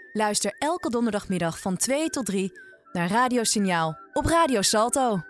Luister elke donderdagmiddag van 2 tot 3 naar Radio Signaal op Radio Salto.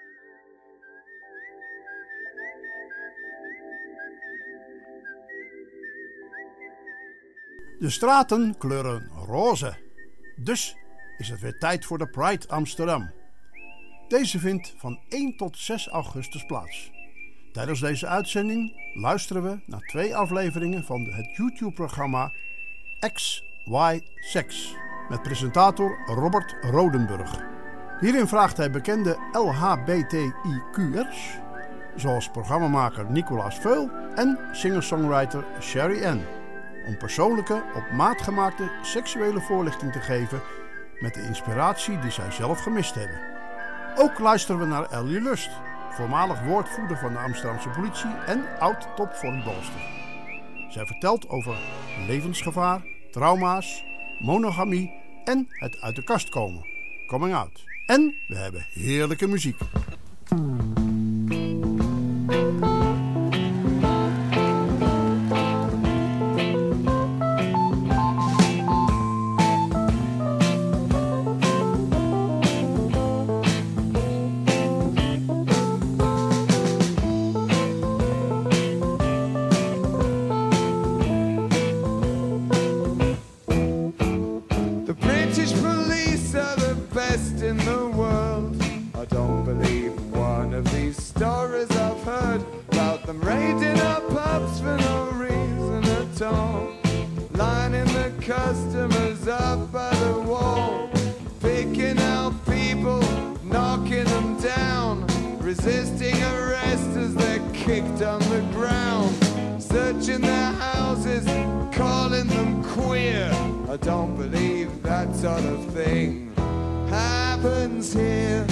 De straten kleuren roze. Dus is het weer tijd voor de Pride Amsterdam. Deze vindt van 1 tot 6 augustus plaats. Tijdens deze uitzending luisteren we naar 2 afleveringen van het YouTube-programma XY Sex met presentator Robert Rodenburg. Hierin vraagt hij bekende LHBTIQ'ers, zoals programmamaker Nicolaas Veul en singer-songwriter Sherry Ann, om persoonlijke, op maat gemaakte seksuele voorlichting te geven met de inspiratie die zij zelf gemist hebben. Ook luisteren we naar Ellie Lust, voormalig woordvoerder van de Amsterdamse politie en oud-topvolleybalster. Zij vertelt over levensgevaar, trauma's, monogamie en het uit de kast komen, coming out. En we hebben heerlijke muziek. Customers up by the wall, picking out people, knocking them down, resisting arrest as they're kicked on the ground, searching their houses, calling them queer. I don't believe that sort of thing happens here.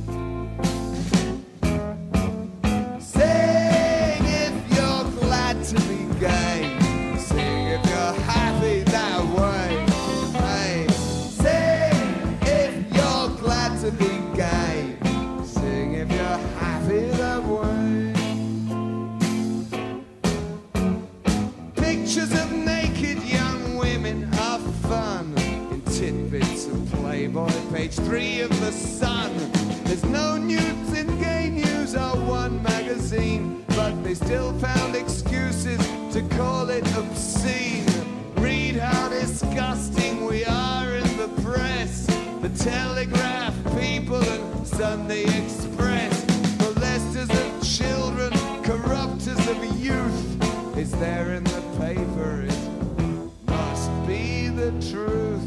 Sing if you're glad to be gay. Sing if you're happy that way. Hey, sing if you're glad to be gay. Sing if you're happy that way. Pictures of naked young women are fun in tidbits of Playboy, page 3 of The Sun. There's no nudes in Gay News or One magazine, but they still found excuses to call it obscene. Read how disgusting we are in the press. The Telegraph, People and Sunday Express. Molesters of children, corrupters of youth. It's there in the paper, it must be the truth.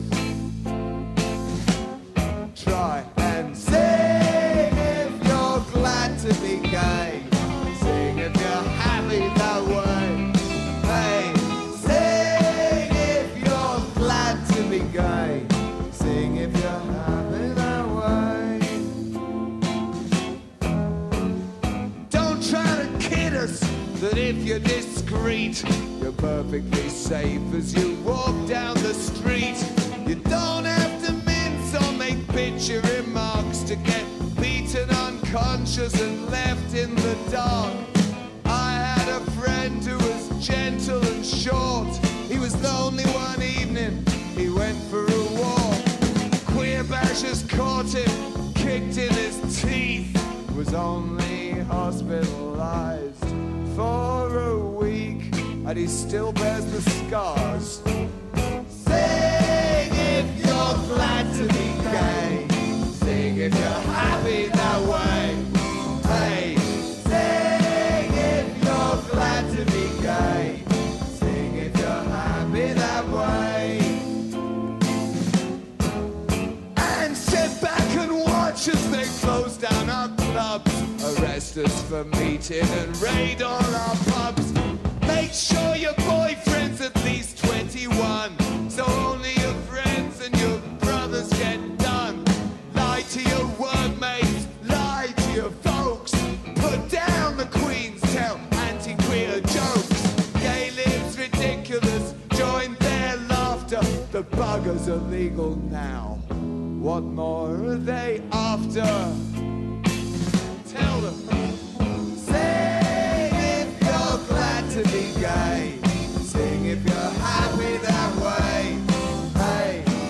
Try and sing if you're glad to be gay. Sing if you're happy that way. Hey, sing if you're glad to be gay. Sing if you're happy that way. Don't try to kid us that if you're discreet, you're perfectly safe as you walk down the street. You don't have to mince or make picture remarks to get beaten unconscious and left in the dark. I had a friend who was gentle and short. He was lonely one evening, he went for a walk. Queer bashers caught him, kicked in his teeth. Was only hospitalized for a week, and he still bears the scars. Sing if you're glad to be gay. Sing if you're happy that way. Hey, sing if you're glad to be gay. Sing if you're happy that way. And sit back and watch as they close down our clubs, arrest us for meeting and raid all our pubs. Make sure your boyfriend's at least 21, so only your friends and your brothers get done. Lie to your workmates, lie to your folks. Put down the Queen's, tell anti-queer jokes. Gay lives ridiculous, join their laughter. The buggers are legal now. What more are they after? Tell them. Sing if you're glad to be gay. Sing if you're happy that way. Hey,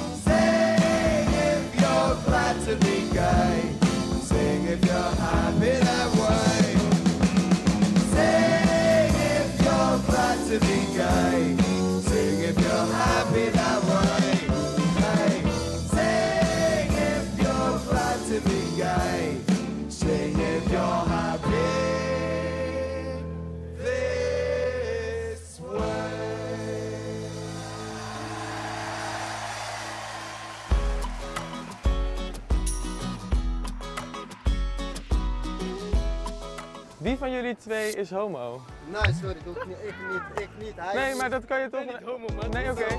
Wie van jullie twee is homo? Nee, sorry, ik niet. Hij Nee, maar dat kan je toch... Ik ben niet homo, man. Nee, oké.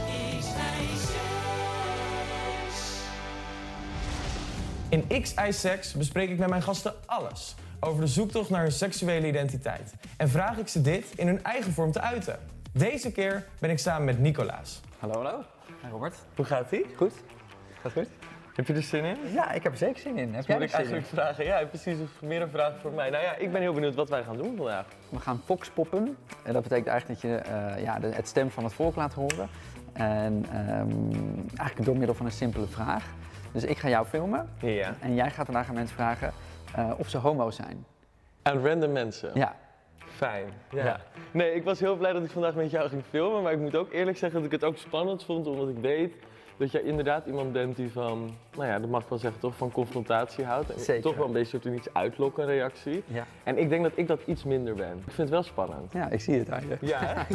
In X-I-Sex bespreek ik met mijn gasten alles over de zoektocht naar hun seksuele identiteit. En vraag ik ze dit in hun eigen vorm te uiten. Deze keer ben ik samen met Nicolaas. Hallo. Hey Robert. Hoe gaat-ie? Goed. Gaat goed? Heb je er zin in? Ja, ik heb er zeker zin in. Heb jij Moet er ik zin in? eigenlijk vragen? Ja, precies. Meer een vraag voor mij. Nou ja, ik ben heel benieuwd wat wij gaan doen vandaag. We gaan foxpoppen. En dat betekent eigenlijk dat je het stem van het volk laat horen. En eigenlijk door middel van een simpele vraag. Dus ik ga jou filmen. Ja. En jij gaat daarna aan mensen vragen of ze homo zijn. Aan random mensen? Ja. Fijn. Ja. Ja. Nee, ik was heel blij dat ik vandaag met jou ging filmen. Maar ik moet ook eerlijk zeggen dat ik het ook spannend vond. Omdat ik weet dat jij inderdaad iemand bent die van, nou ja, dat mag ik wel zeggen, toch van confrontatie houdt. En Zeker. toch wel een beetje soort iets uitlokken, een reactie. Ja. En ik denk dat ik dat iets minder ben. Ik vind het wel spannend. Ja, ik zie het aan je. Ja, hè?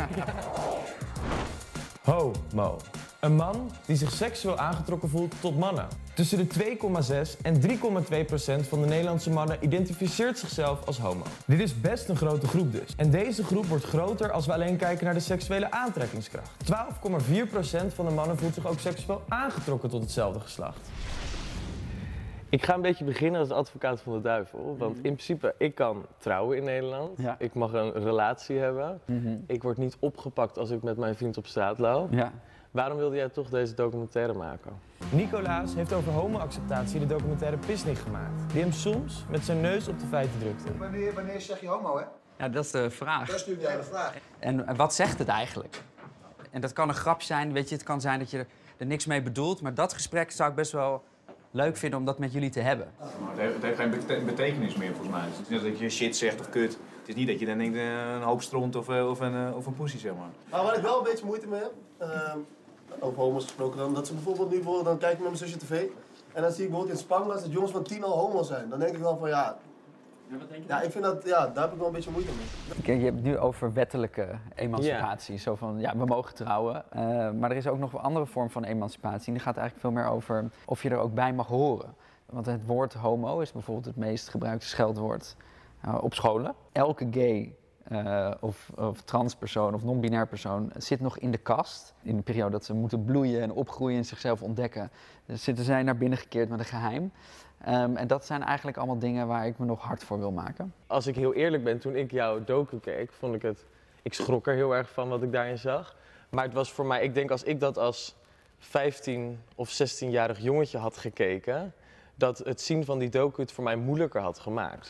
Homo. Een man die zich seksueel aangetrokken voelt tot mannen. Tussen de 2,6 en 3,2% van de Nederlandse mannen identificeert zichzelf als homo. Dit is best een grote groep dus. En deze groep wordt groter als we alleen kijken naar de seksuele aantrekkingskracht. 12,4% van de mannen voelt zich ook seksueel aangetrokken tot hetzelfde geslacht. Ik ga een beetje beginnen als advocaat van de duivel. Want in principe, ik kan trouwen in Nederland. Ja. Ik mag een relatie hebben. Ik word niet opgepakt als ik met mijn vriend op straat loop. Ja. Waarom wilde jij toch deze documentaire maken? Nicolaas heeft over homo-acceptatie de documentaire Pisnik gemaakt. Die hem soms met zijn neus op de feiten drukte. Wanneer zeg je homo, hè? Ja, dat is de vraag. Dat is natuurlijk de hele vraag. En wat zegt het eigenlijk? En dat kan een grap zijn, weet je, het kan zijn dat je er niks mee bedoelt. Maar dat gesprek zou ik best wel leuk vinden om dat met jullie te hebben. Het heeft geen betekenis meer volgens mij. Het is niet dat je shit zegt of kut. Het is niet dat je dan denkt een hoop stront of een poesie, zeg maar. Maar waar ik wel een beetje moeite mee heb, over homo's gesproken dan, dat ze bijvoorbeeld nu dan kijk ik met mijn zusje tv en dan zie ik bijvoorbeeld in Spanga's dat jongens van 10 al homo zijn. Dan denk ik wel van ja, ik vind dat, ja, daar heb ik wel een beetje moeite mee. Kijk, je hebt het nu over wettelijke emancipatie. Zo van, ja, we mogen trouwen. Maar er is ook nog een andere vorm van emancipatie. En die gaat eigenlijk veel meer over of je er ook bij mag horen. Want het woord homo is bijvoorbeeld het meest gebruikte scheldwoord op scholen. Elke gay of transpersoon of non-binair persoon zit nog in de kast. In de periode dat ze moeten bloeien en opgroeien en zichzelf ontdekken. Dus zitten zij naar binnen gekeerd met een geheim. En dat zijn eigenlijk allemaal dingen waar ik me nog hard voor wil maken. Als ik heel eerlijk ben, toen ik jouw docu keek, vond ik het... Ik schrok er heel erg van wat ik daarin zag. Maar het was voor mij, ik denk als ik dat als 15 of 16-jarig jongetje had gekeken, dat het zien van die docu het voor mij moeilijker had gemaakt.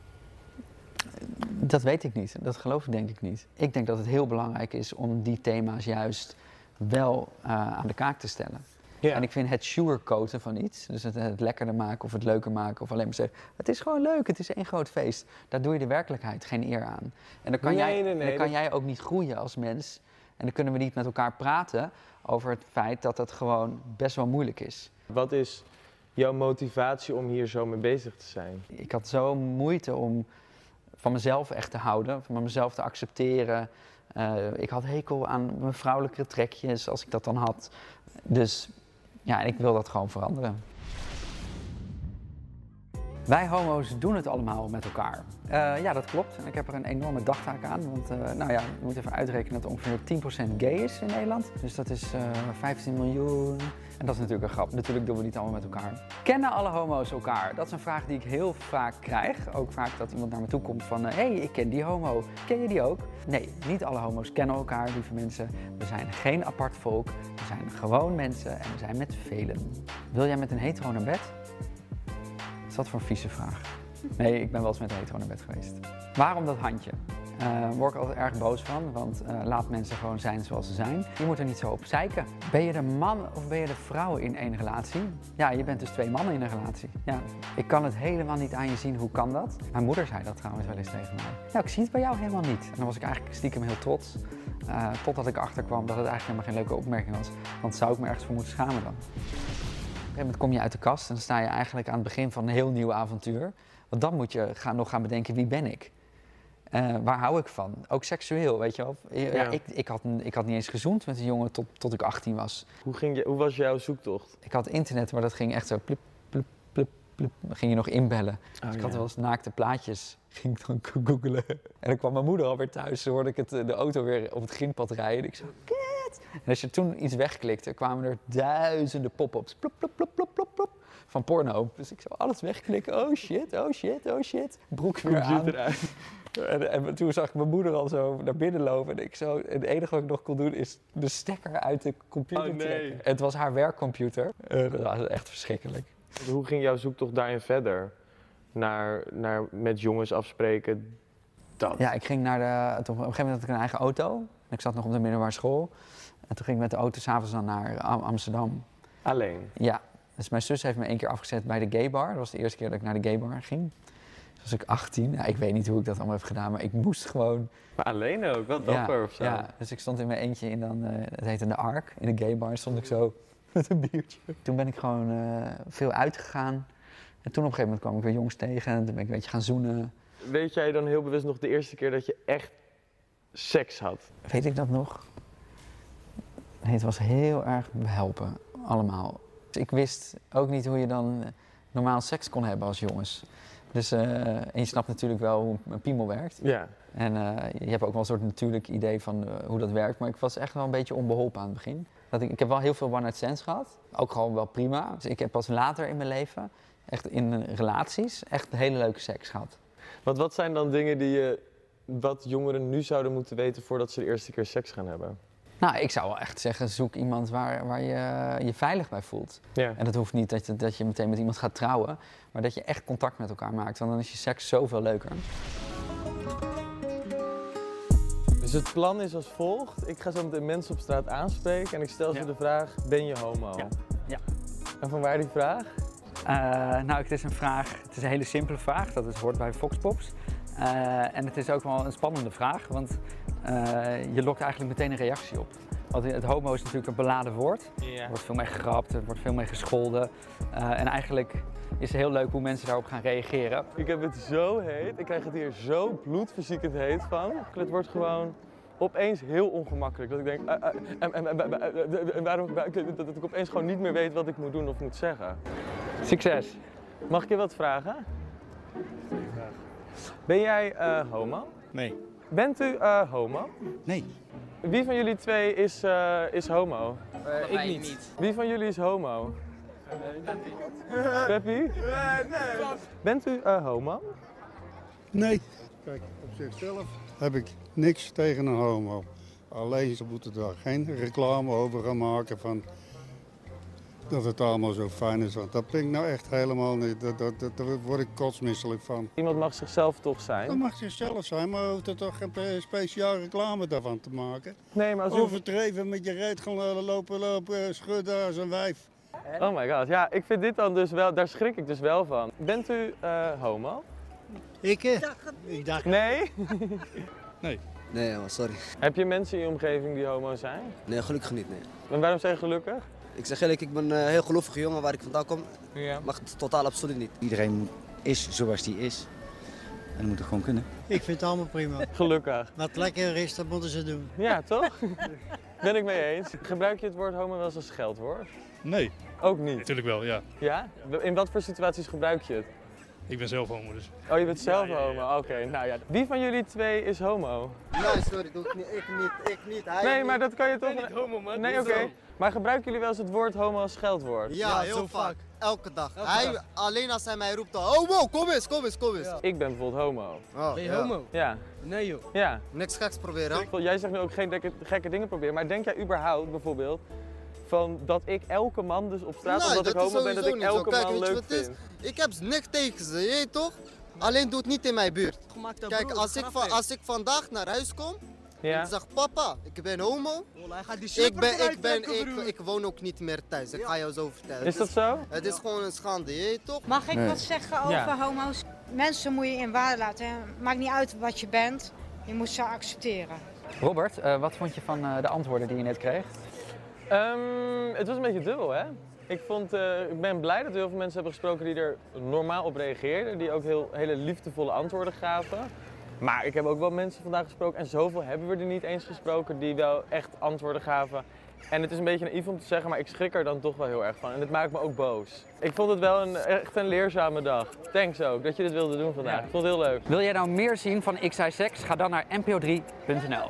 Dat weet ik niet. Dat geloof ik denk ik niet. Ik denk dat het heel belangrijk is om die thema's juist wel aan de kaak te stellen. Ja. En ik vind het sugarcoaten van iets, dus het lekkerder maken of het leuker maken of alleen maar zeggen, het is gewoon leuk, het is één groot feest. Daar doe je de werkelijkheid geen eer aan. En dan kan, jij ook niet groeien als mens. En dan kunnen we niet met elkaar praten over het feit dat het gewoon best wel moeilijk is. Wat is jouw motivatie om hier zo mee bezig te zijn? Ik had zo moeite om van mezelf echt te houden, van mezelf te accepteren. Ik had hekel aan mijn vrouwelijke trekjes als ik dat dan had. Dus ja, en ik wil dat gewoon veranderen. Wij homo's doen het allemaal met elkaar. Ja, dat klopt. En ik heb er een enorme dagtaak aan. Want nou ja, je moet even uitrekenen dat ongeveer 10% gay is in Nederland. Dus dat is 15 miljoen. En dat is natuurlijk een grap. Natuurlijk doen we niet allemaal met elkaar. Kennen alle homo's elkaar? Dat is een vraag die ik heel vaak krijg. Ook vaak dat iemand naar me toe komt van, hey, ik ken die homo. Ken je die ook? Nee, niet alle homo's kennen elkaar, lieve mensen. We zijn geen apart volk. We zijn gewoon mensen en we zijn met velen. Wil jij met een hetero naar bed? Is dat voor een vieze vraag? Nee, ik ben wel eens met een hetero naar bed geweest. Waarom dat handje? Daar word ik altijd erg boos van, want laat mensen gewoon zijn zoals ze zijn. Je moet er niet zo op zeiken. Ben je de man of ben je de vrouw in één relatie? Ja, je bent dus 2 mannen in een relatie. Ja, ik kan het helemaal niet aan je zien, hoe kan dat? Mijn moeder zei dat trouwens wel eens tegen mij. Nou, ik zie het bij jou helemaal niet. En dan was ik eigenlijk stiekem heel trots. Totdat ik erachter kwam dat het eigenlijk helemaal geen leuke opmerking was. Want zou ik me ergens voor moeten schamen dan? Op een gegeven moment kom je uit de kast en dan sta je eigenlijk aan het begin van een heel nieuw avontuur. Want dan moet je nog gaan bedenken, wie ben ik? Waar hou ik van? Ook seksueel, weet je wel. Ja, ik had niet eens gezoend met een jongen tot ik 18 was. Hoe was jouw zoektocht? Ik had internet, maar dat ging echt zo plip, plip, plip, ging je nog inbellen. Dus ik had wel eens naakte plaatjes, ging ik dan googelen. En dan kwam mijn moeder alweer thuis, dan hoorde ik de auto weer op het grindpad rijden. Ik zo, kut! En als je toen iets wegklikte, kwamen er duizenden pop-ups. Plop, plop, plop, plop, plop, plop. Van porno. Dus ik zou alles wegklikken. Oh shit, oh shit, oh shit. Broek weer aan. Eruit. En toen zag ik mijn moeder al zo naar binnen lopen. En het enige wat ik nog kon doen is de stekker uit de computer trekken. Het was haar werkcomputer. Dat was echt verschrikkelijk. Hoe ging jouw zoektocht daarin verder? Naar met jongens afspreken? Dat. Ja, ik ging op een gegeven moment had ik een eigen auto. En ik zat nog op de middelbare school. En toen ging ik met de auto s'avonds dan naar Amsterdam. Alleen? Ja. Dus mijn zus heeft me 1 keer afgezet bij de gaybar. Dat was de eerste keer dat ik naar de gaybar ging. Dus was ik 18. Ja, ik weet niet hoe ik dat allemaal heb gedaan, maar ik moest gewoon... Maar alleen ook? Wat dapper of zo? Ja, dus ik stond in mijn eentje in het heette de Ark. In de gaybar stond ik zo met een biertje. Toen ben ik gewoon veel uitgegaan. En toen op een gegeven moment kwam ik weer jongens tegen. En toen ben ik een beetje gaan zoenen. Weet jij dan heel bewust nog de eerste keer dat je echt seks had? Weet ik dat nog? Nee, het was heel erg behelpen. Allemaal. Ik wist ook niet hoe je dan normaal seks kon hebben als jongens. Dus, en je snapt natuurlijk wel hoe een piemel werkt. Ja. En je hebt ook wel een soort natuurlijk idee van hoe dat werkt. Maar ik was echt wel een beetje onbeholpen aan het begin. Ik heb wel heel veel one-night stands gehad. Ook gewoon wel prima. Dus ik heb pas later in mijn leven, echt in relaties, echt hele leuke seks gehad. Want wat zijn dan dingen wat jongeren nu zouden moeten weten voordat ze de eerste keer seks gaan hebben? Nou, ik zou wel echt zeggen, zoek iemand waar je je veilig bij voelt. Ja. En dat hoeft niet dat je meteen met iemand gaat trouwen, maar dat je echt contact met elkaar maakt. Want dan is je seks zoveel leuker. Dus het plan is als volgt. Ik ga zo meteen mensen op straat aanspreken en ik stel ze de vraag, ben je homo? Ja. En van waar die vraag? Nou, het is een hele simpele vraag, dat hoort bij Foxpops. En het is ook wel een spannende vraag, want je lokt eigenlijk meteen een reactie op. Want het homo is natuurlijk een beladen woord. Ja. Er wordt veel mee gegrapt, er wordt veel mee gescholden. En eigenlijk is het heel leuk hoe mensen daarop gaan reageren. Ik heb het zo heet, ik krijg het hier zo bloedverziekend heet van. Het wordt gewoon opeens heel ongemakkelijk. Dat ik denk, dat ik opeens gewoon niet meer weet wat ik moet doen of moet zeggen. Succes! Mag ik je wat vragen? Ben jij homo? Nee. Bent u homo? Nee. Wie van jullie twee is homo? Ik niet. Wie van jullie is homo? Peppy? Nee. Bent u homo? Nee. Kijk, op zichzelf heb ik niks tegen een homo. Alleen ze moeten daar geen reclame over gaan maken van dat het allemaal zo fijn is. Want dat vind ik nou echt helemaal niet. Daar word ik kotsmisselijk van. Iemand mag zichzelf toch zijn? Dat mag zichzelf zijn, maar hoeft er toch geen speciaal reclame daarvan te maken. Nee, maar als u... Overdreven met je reet gaan lopen schudden als een wijf. Oh my god, ja, ik vind dit dan dus wel, daar schrik ik dus wel van. Bent u homo? Ik dacht... Nee? Nee. Nee, sorry. Heb je mensen in je omgeving die homo zijn? Nee, gelukkig niet, nee. En waarom zeg je gelukkig? Ik zeg eerlijk, ik ben een heel gelovige jongen waar ik vandaan kom. Ja. Mag het totaal absoluut niet. Iedereen is zoals die is. En dat moet het gewoon kunnen. Ik vind het allemaal prima. Gelukkig. Wat lekker is, dat moeten ze doen. Ja, toch? Ben ik mee eens. Gebruik je het woord homo wel eens als scheldwoord? Nee. Ook niet? Natuurlijk wel, ja. Ja? In wat voor situaties gebruik je het? Ik ben zelf homo dus. Oh, je bent zelf homo? Oké, nou ja. Wie van jullie twee is homo? Nee, sorry, doe ik niet. Ik niet. Hij Nee, niet. maar dat kan je toch... Ik ben niet homo, man. Nee, oké. Maar gebruiken jullie wel eens het woord homo als scheldwoord? Ja, heel vaak. Elke dag. Alleen als hij mij roept, homo, kom eens. Ja. Ik ben bijvoorbeeld homo. Oh, Ben je homo? Ja. Nee joh. Ja. Niks geks proberen. Jij zegt nu ook geen gekke dingen proberen, maar denk jij überhaupt bijvoorbeeld van dat ik elke man dus op straat, omdat ik homo ben, dat ik elke man leuk vind? Ik heb niks tegen ze, je weet toch? Alleen doe het niet in mijn buurt. Kijk, als ik vandaag naar huis kom, en zeg papa, ik ben homo. Ik woon ook niet meer thuis, ik ga jou zo vertellen. Is dat zo? Het is gewoon een schande, je weet toch? Mag ik wat zeggen over homo's? Mensen moet je in waarde laten. Hè? Maakt niet uit wat je bent, je moet ze accepteren. Robert, wat vond je van de antwoorden die je net kreeg? Het was een beetje dubbel, hè? Ik ben blij dat we heel veel mensen hebben gesproken die er normaal op reageerden. Die ook hele liefdevolle antwoorden gaven. Maar ik heb ook wel mensen vandaag gesproken en zoveel hebben we er niet eens gesproken die wel echt antwoorden gaven. En het is een beetje naïef om te zeggen, maar ik schrik er dan toch wel heel erg van. En het maakt me ook boos. Ik vond het wel echt een leerzame dag. Thanks ook dat je dit wilde doen vandaag. Ik vond het heel leuk. Wil jij nou meer zien van XI Sex? Ga dan naar npo3.nl.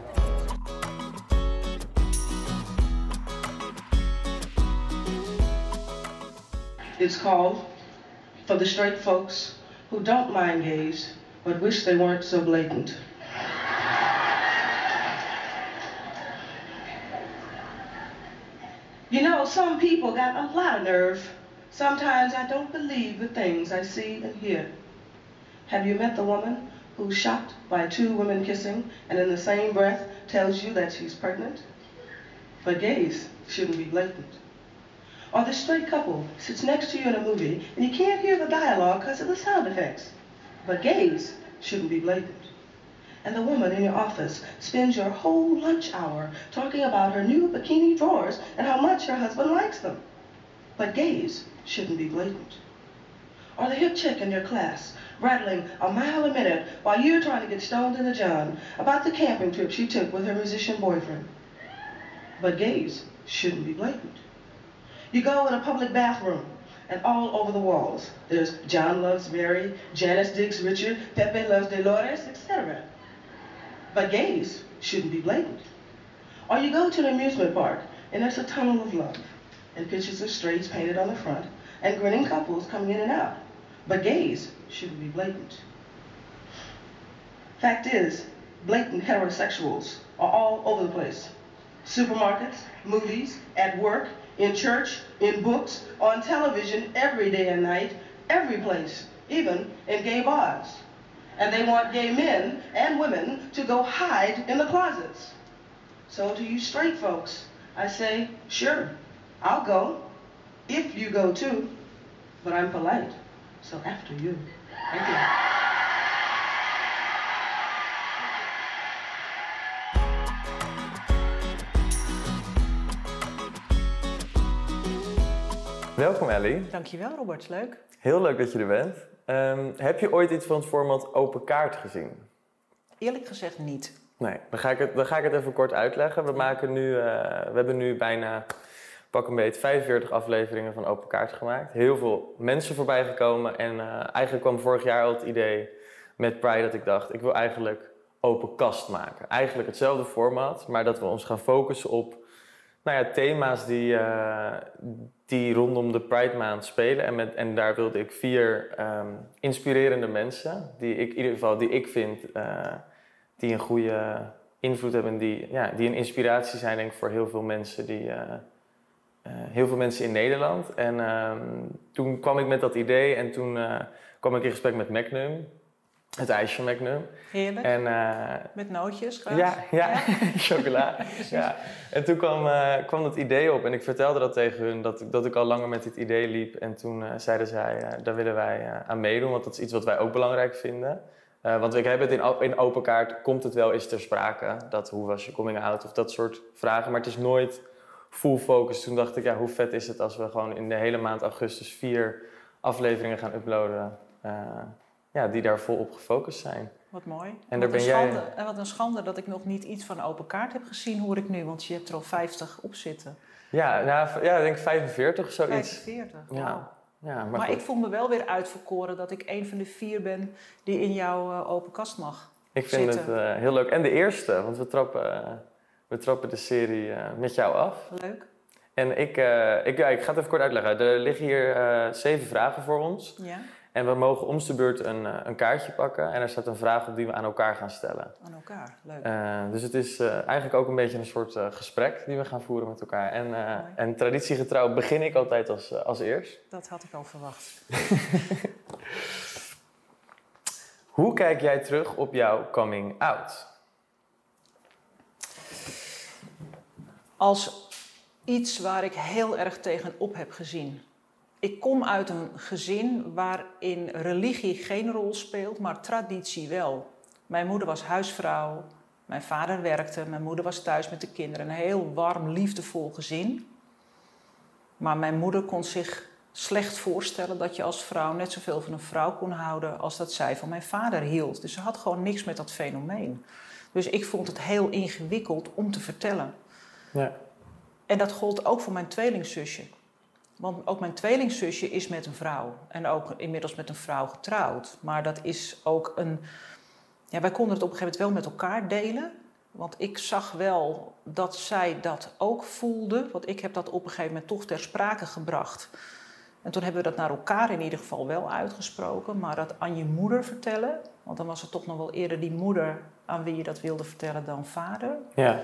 It's called For the Straight Folks Who Don't Mind Gays But Wish They Weren't So Blatant. You know, some people got a lot of nerve. Sometimes I don't believe the things I see and hear. Have you met the woman who's shocked by 2 women kissing and in the same breath tells you that she's pregnant? But gays shouldn't be blatant. Or the straight couple sits next to you in a movie and you can't hear the dialogue because of the sound effects. But gays shouldn't be blatant. And the woman in your office spends your whole lunch hour talking about her new bikini drawers and how much her husband likes them. But gays shouldn't be blatant. Or the hip chick in your class rattling a mile a minute while you're trying to get stoned in the john about the camping trip she took with her musician boyfriend. But gays shouldn't be blatant. You go in a public bathroom and all over the walls there's John loves Mary, Janice digs Richard, Pepe loves Dolores, etc. But gays shouldn't be blatant. Or you go to an amusement park and there's a tunnel of love and pictures of straights painted on the front and grinning couples coming in and out. But gays shouldn't be blatant. Fact is, blatant heterosexuals are all over the place. Supermarkets, movies, at work, in church, in books, on television, every day and night, every place, even in gay bars. And they want gay men and women to go hide in the closets. So to you straight folks, I say, sure, I'll go, if you go too, but I'm polite, so after you. Thank you. Welkom Ellie. Dankjewel Robert, leuk. Heel leuk dat je er bent. Heb je ooit iets van het format Open Kaart gezien? Eerlijk gezegd niet. Nee, dan ga ik het even kort uitleggen. We hebben nu bijna, pak een beetje, 45 afleveringen van Open Kaart gemaakt. Heel veel mensen voorbij gekomen en eigenlijk kwam vorig jaar al het idee met Pride dat ik dacht, ik wil eigenlijk Open Kast maken. Eigenlijk hetzelfde format, maar dat we ons gaan focussen op thema's die rondom de Pride Maand spelen. En daar wilde ik 4 inspirerende mensen, die ik vind die een goede invloed hebben, die een inspiratie zijn denk ik voor heel veel mensen, heel veel mensen in Nederland. En toen kwam ik met dat idee en toen kwam ik in gesprek met Magnum. Het ijsje Magnum. Heerlijk. En, met nootjes graag. Ja. Chocola. Ja. En toen kwam dat idee op en ik vertelde dat tegen hun, dat ik al langer met dit idee liep. En toen zeiden zij, daar willen wij aan meedoen, want dat is iets wat wij ook belangrijk vinden. Want ik heb het in Open Kaart, komt het wel eens ter sprake, dat hoe was je coming out of dat soort vragen. Maar het is nooit full focus. Toen dacht ik, hoe vet is het als we gewoon in de hele maand augustus 4 afleveringen gaan uploaden. Die daar vol op gefocust zijn. Wat mooi. En daar ben jij... En wat een schande dat ik nog niet iets van Open Kaart heb gezien, hoor ik nu. Want je hebt er al 50 op zitten. Ja, ik denk 45 of zoiets. 45, ja, maar ik voel me wel weer uitverkoren dat ik een van de 4 ben die in jouw Open Kast mag Ik vind het heel leuk. En de eerste, want we trappen de serie met jou af. Leuk. En ik ga het even kort uitleggen. Er liggen hier 7 vragen voor ons. Ja. En we mogen om de beurt een kaartje pakken. En er staat een vraag op die we aan elkaar gaan stellen. Aan elkaar, leuk. Dus het is eigenlijk ook een beetje een soort gesprek die we gaan voeren met elkaar. En traditiegetrouw begin ik altijd als eerst. Dat had ik al verwacht. Hoe kijk jij terug op jouw coming out? Als iets waar ik heel erg tegenop heb gezien. Ik kom uit een gezin waarin religie geen rol speelt, maar traditie wel. Mijn moeder was huisvrouw, mijn vader werkte, mijn moeder was thuis met de kinderen. Een heel warm, liefdevol gezin. Maar mijn moeder kon zich slecht voorstellen dat je als vrouw net zoveel van een vrouw kon houden als dat zij van mijn vader hield. Dus ze had gewoon niks met dat fenomeen. Dus ik vond het heel ingewikkeld om te vertellen. Ja. En dat gold ook voor mijn tweelingzusje. Want ook mijn tweelingzusje is met een vrouw. En ook inmiddels met een vrouw getrouwd. Maar dat is ook een... Ja, wij konden het op een gegeven moment wel met elkaar delen. Want ik zag wel dat zij dat ook voelde. Want ik heb dat op een gegeven moment toch ter sprake gebracht. En toen hebben we dat naar elkaar in ieder geval wel uitgesproken. Maar dat aan je moeder vertellen... Want dan was het toch nog wel eerder die moeder aan wie je dat wilde vertellen dan vader. Ja.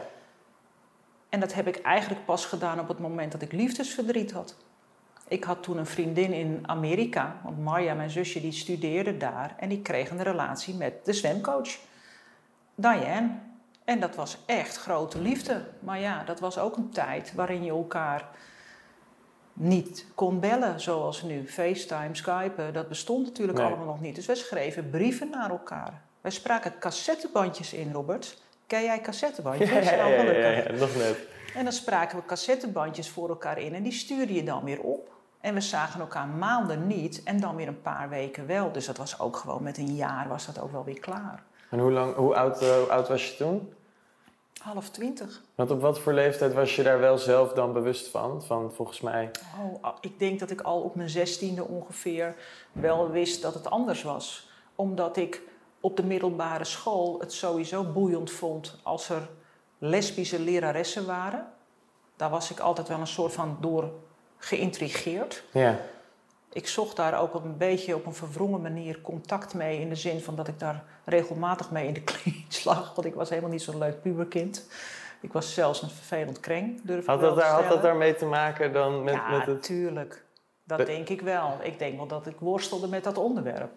En dat heb ik eigenlijk pas gedaan op het moment dat ik liefdesverdriet had. Ik had toen een vriendin in Amerika. Want Marja, mijn zusje, die studeerde daar. En die kreeg een relatie met de zwemcoach. Diane. En dat was echt grote liefde. Maar ja, dat was ook een tijd waarin je elkaar niet kon bellen zoals nu. FaceTime, Skype, dat bestond natuurlijk allemaal nog niet. Dus wij schreven brieven naar elkaar. Wij spraken cassettebandjes in, Robert. Ken jij cassettebandjes? Ja, nog net. En dan spraken we cassettebandjes voor elkaar in en die stuurde je dan weer op. En we zagen elkaar maanden niet en dan weer een paar weken wel. Dus dat was ook gewoon met een jaar was dat ook wel weer klaar. En hoe oud was je toen? Half 20. Want op wat voor leeftijd was je daar wel zelf dan bewust van? Van volgens mij... Ik denk dat ik al op mijn 16e ongeveer wel wist dat het anders was. Omdat ik op de middelbare school het sowieso boeiend vond als er lesbische leraressen waren. Daar was ik altijd wel een soort van door geïntrigeerd. Ja. Ik zocht daar ook een beetje op een verwrongen manier contact mee. In de zin van dat ik daar regelmatig mee in de clinch lag. Want ik was helemaal niet zo'n leuk puberkind. Ik was zelfs een vervelend kreng, durf ik wel te stellen. Had dat daarmee te maken dan met het... Ja, tuurlijk. Dat denk ik wel. Ik denk wel dat ik worstelde met dat onderwerp.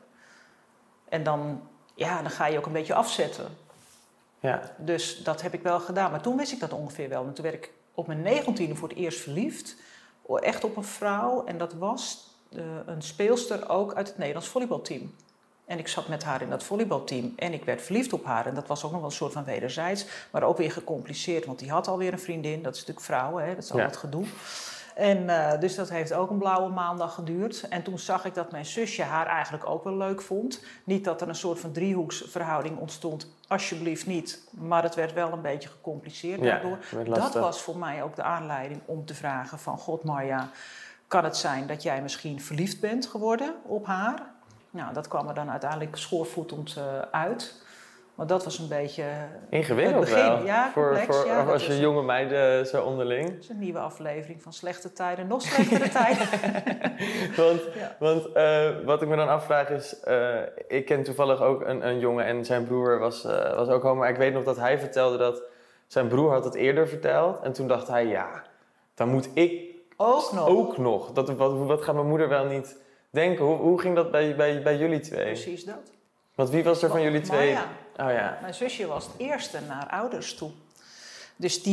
En dan ga je ook een beetje afzetten. Ja. Dus dat heb ik wel gedaan. Maar toen wist ik dat ongeveer wel. En toen werd ik op mijn 19e voor het eerst verliefd. Echt op een vrouw. En dat was een speelster ook uit het Nederlands volleybalteam. En ik zat met haar in dat volleybalteam. En ik werd verliefd op haar. En dat was ook nog wel een soort van wederzijds. Maar ook weer gecompliceerd. Want die had alweer een vriendin. Dat is natuurlijk vrouwen. Hè? Dat is al het gedoe. En dus dat heeft ook een blauwe maandag geduurd. En toen zag ik dat mijn zusje haar eigenlijk ook wel leuk vond. Niet dat er een soort van driehoeksverhouding ontstond. Alsjeblieft niet. Maar het werd wel een beetje gecompliceerd daardoor. Dat was voor mij ook de aanleiding om te vragen van... God Marja, kan het zijn dat jij misschien verliefd bent geworden op haar? Nou, dat kwam er dan uiteindelijk schoorvoetend uit. Want dat was een beetje... Ingewikkeld het begin. wel. Ja, complex. Voor als je jonge meiden zo onderling. Dat is een nieuwe aflevering van Slechte Tijden, nog slechtere tijden. Want wat ik me dan afvraag is... ik ken toevallig ook een jongen en zijn broer was ook homo. Maar ik weet nog dat hij vertelde dat... Zijn broer had het eerder verteld. En toen dacht hij, ja, dan moet ik ook nog. Wat gaat mijn moeder wel niet denken? Hoe ging dat bij jullie twee? Precies dat. Want wie was er van jullie twee? Marja. Oh ja. Mijn zusje was het eerste naar ouders toe. Dus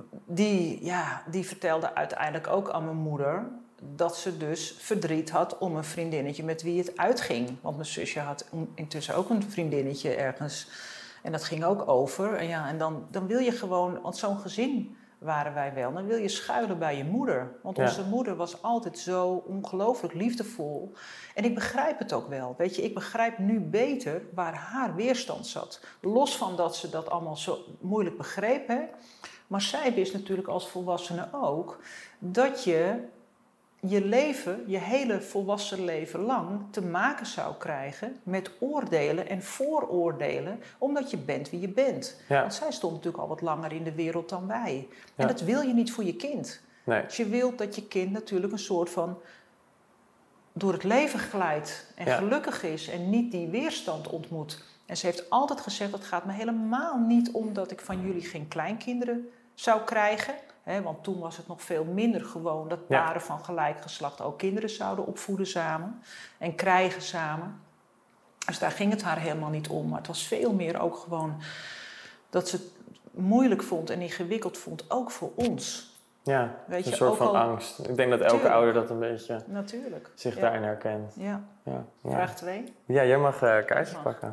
die vertelde uiteindelijk ook aan mijn moeder... dat ze dus verdriet had om een vriendinnetje met wie het uitging. Want mijn zusje had intussen ook een vriendinnetje ergens. En dat ging ook over. En dan wil je gewoon... Want zo'n gezin waren wij wel. Dan wil je schuilen bij je moeder. Want onze moeder was altijd zo ongelooflijk liefdevol. En ik begrijp het ook wel. Weet je, ik begrijp nu beter waar haar weerstand zat. Los van dat ze dat allemaal zo moeilijk begreep. Hè? Maar zij wist natuurlijk als volwassene ook... dat je leven, je hele volwassen leven lang... te maken zou krijgen met oordelen en vooroordelen... omdat je bent wie je bent. Ja. Want zij stond natuurlijk al wat langer in de wereld dan wij. En dat wil je niet voor je kind. Nee. Dus je wilt dat je kind natuurlijk een soort van... door het leven glijdt en gelukkig is... en niet die weerstand ontmoet. En ze heeft altijd gezegd... het gaat me helemaal niet om dat ik van jullie geen kleinkinderen zou krijgen... want toen was het nog veel minder gewoon dat paren van gelijk geslacht ook kinderen zouden opvoeden samen en krijgen samen. Dus daar ging het haar helemaal niet om. Maar het was veel meer ook gewoon dat ze het moeilijk vond en ingewikkeld vond, ook voor ons. Ja, weet je, een soort van angst. Ik denk dat elke ouder dat een beetje zich daarin herkent. Ja. Vraag 2. Ja, jij mag kaartje pakken.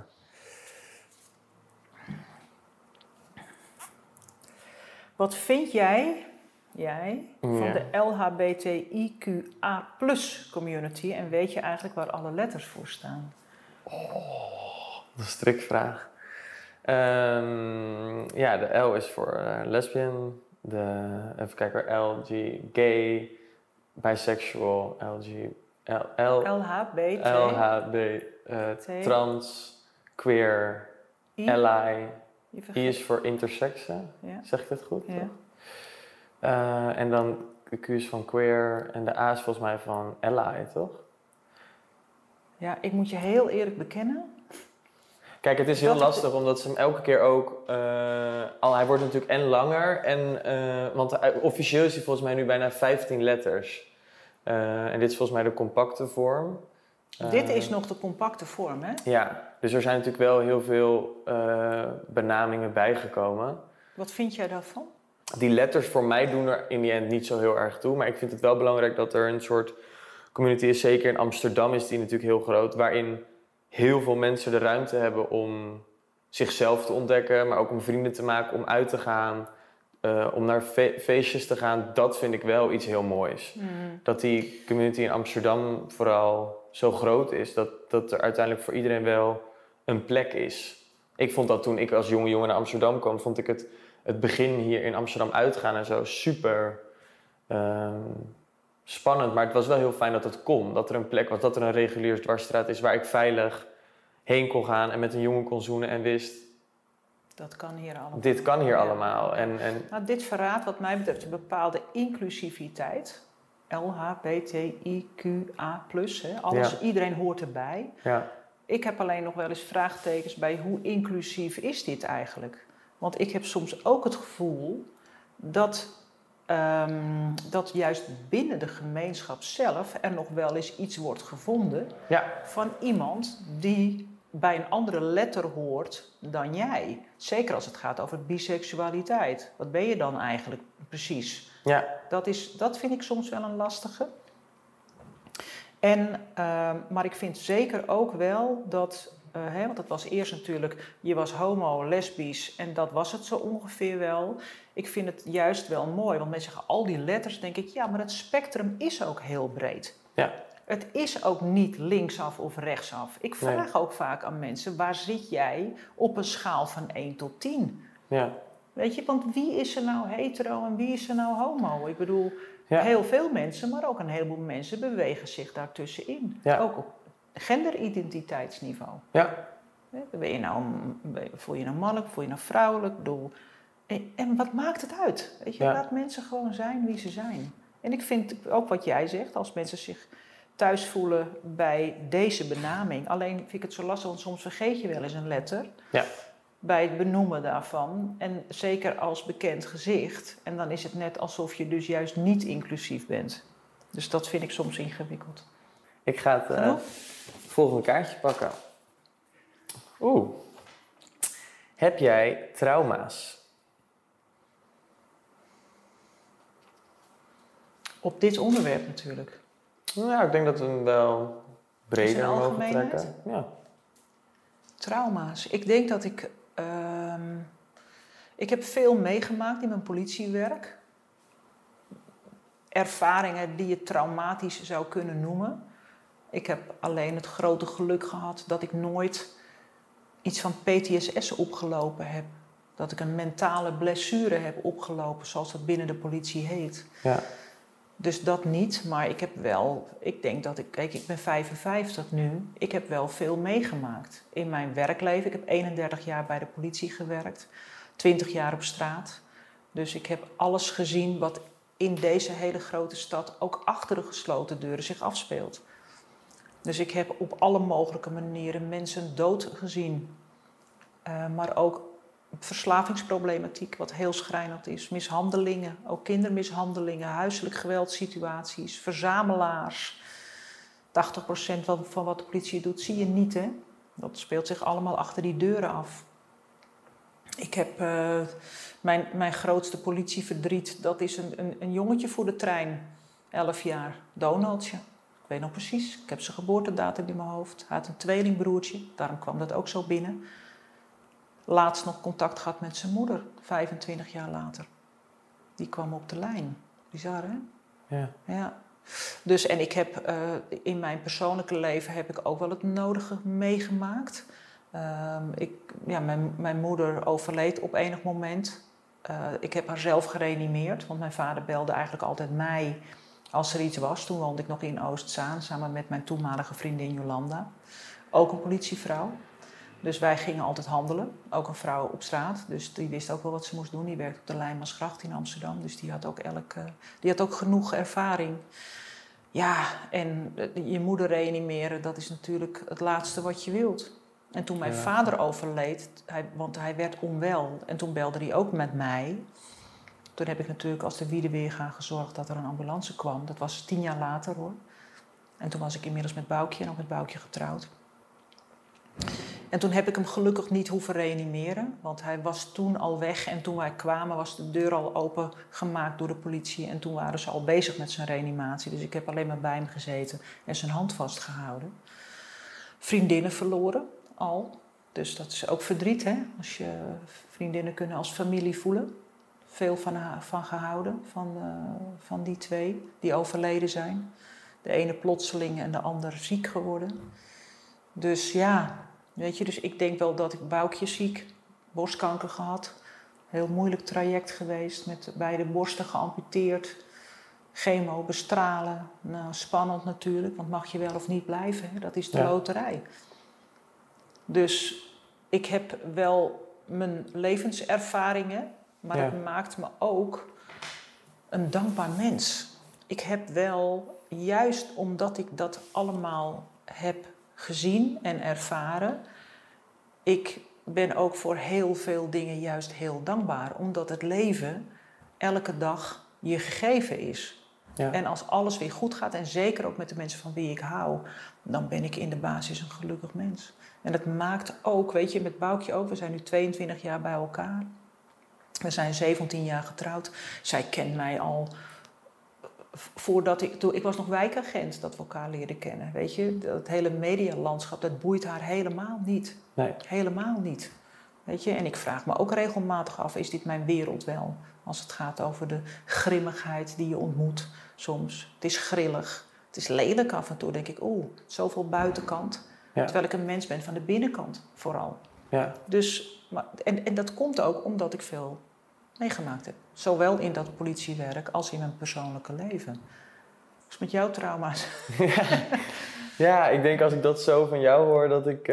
Wat vind jij jij, van de LHBTIQA+ community. En weet je eigenlijk waar alle letters voor staan? Dat is een strikvraag. Ja, de L is voor lesbian. Even kijken, LG, gay, bisexual, LHB, trans, queer, ally. I is voor intersexe. Ja. Zeg ik dit goed? Ja. En dan de Q is van queer en de A is volgens mij van ally, toch? Ja, ik moet je heel eerlijk bekennen. Kijk, het is heel lastig, omdat ze hem elke keer ook... hij wordt natuurlijk en langer, want officieel is hij volgens mij nu bijna 15 letters. En dit is volgens mij de compacte vorm. Dit is nog de compacte vorm, hè? Ja, dus er zijn natuurlijk wel heel veel benamingen bijgekomen. Wat vind jij daarvan? Die letters voor mij doen er in die end niet zo heel erg toe. Maar ik vind het wel belangrijk dat er een soort community is. Zeker in Amsterdam is die natuurlijk heel groot. Waarin heel veel mensen de ruimte hebben om zichzelf te ontdekken. Maar ook om vrienden te maken, om uit te gaan. Om naar feestjes te gaan. Dat vind ik wel iets heel moois. Mm. Dat die community in Amsterdam vooral zo groot is. Dat er uiteindelijk voor iedereen wel een plek is. Ik vond dat toen ik als jonge jongen naar Amsterdam kwam, vond ik het begin hier in Amsterdam uitgaan en zo super spannend. Maar het was wel heel fijn dat het kon. Dat er een plek was, dat er een reguliere dwarsstraat is waar ik veilig heen kon gaan en met een jongen kon zoenen en wist... Dat kan hier allemaal. Dit kan hier allemaal. Nou, dit verraadt wat mij betreft een bepaalde inclusiviteit. LHBTIQA+, hè? Alles, iedereen hoort erbij. Ja. Ik heb alleen nog wel eens vraagtekens bij hoe inclusief is dit eigenlijk? Want ik heb soms ook het gevoel dat juist binnen de gemeenschap zelf er nog wel eens iets wordt gevonden van iemand die bij een andere letter hoort dan jij. Zeker als het gaat over biseksualiteit. Wat ben je dan eigenlijk precies? Ja. Dat vind ik soms wel een lastige. Maar ik vind zeker ook wel dat... want het was eerst natuurlijk, je was homo, lesbisch en dat was het zo ongeveer wel. Ik vind het juist wel mooi, want mensen zeggen al die letters, denk ik, ja, maar het spectrum is ook heel breed. Ja. Het is ook niet linksaf of rechtsaf. Ik vraag ook vaak aan mensen, waar zit jij op een schaal van 1 tot 10? Ja. Weet je, want wie is er nou hetero en wie is er nou homo? Ik bedoel, heel veel mensen, maar ook een heleboel mensen bewegen zich daartussenin. Ja. Ook op genderidentiteitsniveau. Ja. Voel je nou mannelijk, voel je nou vrouwelijk? En wat maakt het uit? Weet je, laat mensen gewoon zijn wie ze zijn. En ik vind ook wat jij zegt, als mensen zich thuis voelen bij deze benaming. Alleen vind ik het zo lastig, want soms vergeet je wel eens een letter. Ja. Bij het benoemen daarvan. En zeker als bekend gezicht. En dan is het net alsof je dus juist niet inclusief bent. Dus dat vind ik soms ingewikkeld. Ik ga het volgende kaartje pakken. Heb jij trauma's? Op dit onderwerp natuurlijk. Nou, ik denk dat we hem wel breder mogen trekken. Ja. Trauma's. Ik denk dat ik... ik heb veel meegemaakt in mijn politiewerk. Ervaringen die je traumatisch zou kunnen noemen. Ik heb alleen het grote geluk gehad dat ik nooit iets van PTSS opgelopen heb. Dat ik een mentale blessure heb opgelopen, zoals dat binnen de politie heet. Ja. Dus dat niet, maar ik heb wel... Ik denk dat ik ben 55 nu. Ik heb wel veel meegemaakt in mijn werkleven. Ik heb 31 jaar bij de politie gewerkt. 20 jaar op straat. Dus ik heb alles gezien wat in deze hele grote stad ook achter de gesloten deuren zich afspeelt. Dus ik heb op alle mogelijke manieren mensen dood gezien. Maar ook verslavingsproblematiek, wat heel schrijnend is. Mishandelingen, ook kindermishandelingen, huiselijk geweldsituaties, verzamelaars. 80% van wat de politie doet, zie je niet, hè? Dat speelt zich allemaal achter die deuren af. Ik heb mijn grootste politieverdriet, dat is een jongetje voor de trein. 11 jaar, Donaldje. Ik weet nog precies, ik heb zijn geboortedatum in mijn hoofd. Hij had een tweelingbroertje, daarom kwam dat ook zo binnen. Laatst nog contact gehad met zijn moeder, 25 jaar later. Die kwam op de lijn. Bizar, hè? Ja. Ja. Dus, en ik heb in mijn persoonlijke leven heb ik ook wel het nodige meegemaakt. Mijn moeder overleed op enig moment. Ik heb haar zelf gereanimeerd, want mijn vader belde eigenlijk altijd mij als er iets was. Toen woonde ik nog in Oostzaan, samen met mijn toenmalige vriendin Jolanda. Ook een politievrouw. Dus wij gingen altijd handelen. Ook een vrouw op straat. Dus die wist ook wel wat ze moest doen. Die werkte op de Lijnmasgracht in Amsterdam. Dus die had ook genoeg ervaring. Ja, en je moeder reanimeren, dat is natuurlijk het laatste wat je wilt. En toen mijn vader overleed, want hij werd onwel. En toen belde hij ook met mij. Toen heb ik natuurlijk als de wiede weer gaan gezorgd dat er een ambulance kwam. Dat was 10 jaar later, hoor. En toen was ik inmiddels met Boukje en ook met Boukje getrouwd. En toen heb ik hem gelukkig niet hoeven reanimeren. Want hij was toen al weg. En toen wij kwamen was de deur al open gemaakt door de politie. En toen waren ze al bezig met zijn reanimatie. Dus ik heb alleen maar bij hem gezeten en zijn hand vastgehouden. Vriendinnen verloren al. Dus dat is ook verdriet, hè. Als je vriendinnen kunnen als familie voelen. Veel van gehouden, van die 2 die overleden zijn. De ene plotseling en de ander ziek geworden. Dus ja, weet je, dus ik denk wel dat ik Boukje ziek, borstkanker gehad. Heel moeilijk traject geweest, met beide borsten geamputeerd. Chemo, bestralen, nou, spannend natuurlijk, want mag je wel of niet blijven, hè? Dat is de loterij. Dus ik heb wel mijn levenservaringen, maar het maakt me ook een dankbaar mens. Ik heb wel, juist omdat ik dat allemaal heb gezien en ervaren, ik ben ook voor heel veel dingen juist heel dankbaar. Omdat het leven elke dag je gegeven is. Ja. En als alles weer goed gaat, en zeker ook met de mensen van wie ik hou, dan ben ik in de basis een gelukkig mens. En dat maakt ook, weet je, met Boukje ook, we zijn nu 22 jaar bij elkaar. We zijn 17 jaar getrouwd. Zij kent mij al voordat ik was nog wijkagent dat we elkaar leerden kennen. Weet je, dat hele medialandschap, dat boeit haar helemaal niet. Nee. Helemaal niet. Weet je, en ik vraag me ook regelmatig af, is dit mijn wereld wel? Als het gaat over de grimmigheid die je ontmoet soms. Het is grillig. Het is lelijk af en toe. Denk ik, zoveel buitenkant. Ja. Terwijl ik een mens ben van de binnenkant vooral. Ja. Dus, en dat komt ook omdat ik veel meegemaakt heb. Zowel in dat politiewerk als in mijn persoonlijke leven. Hoe is het met jouw trauma's? Ja, ik denk als ik dat zo van jou hoor, dat ik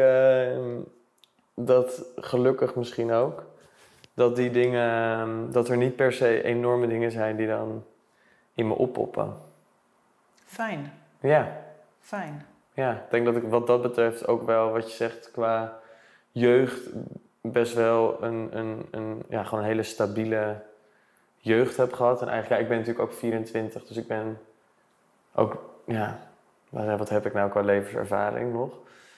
dat gelukkig misschien ook, dat die dingen, dat er niet per se enorme dingen zijn die dan in me oppoppen. Fijn. Ja. Fijn. Ja, ik denk dat ik wat dat betreft ook wel, wat je zegt, qua jeugd best wel gewoon een hele stabiele jeugd heb gehad. En eigenlijk, ik ben natuurlijk ook 24, dus ik ben ook, wat heb ik nou qua levenservaring nog?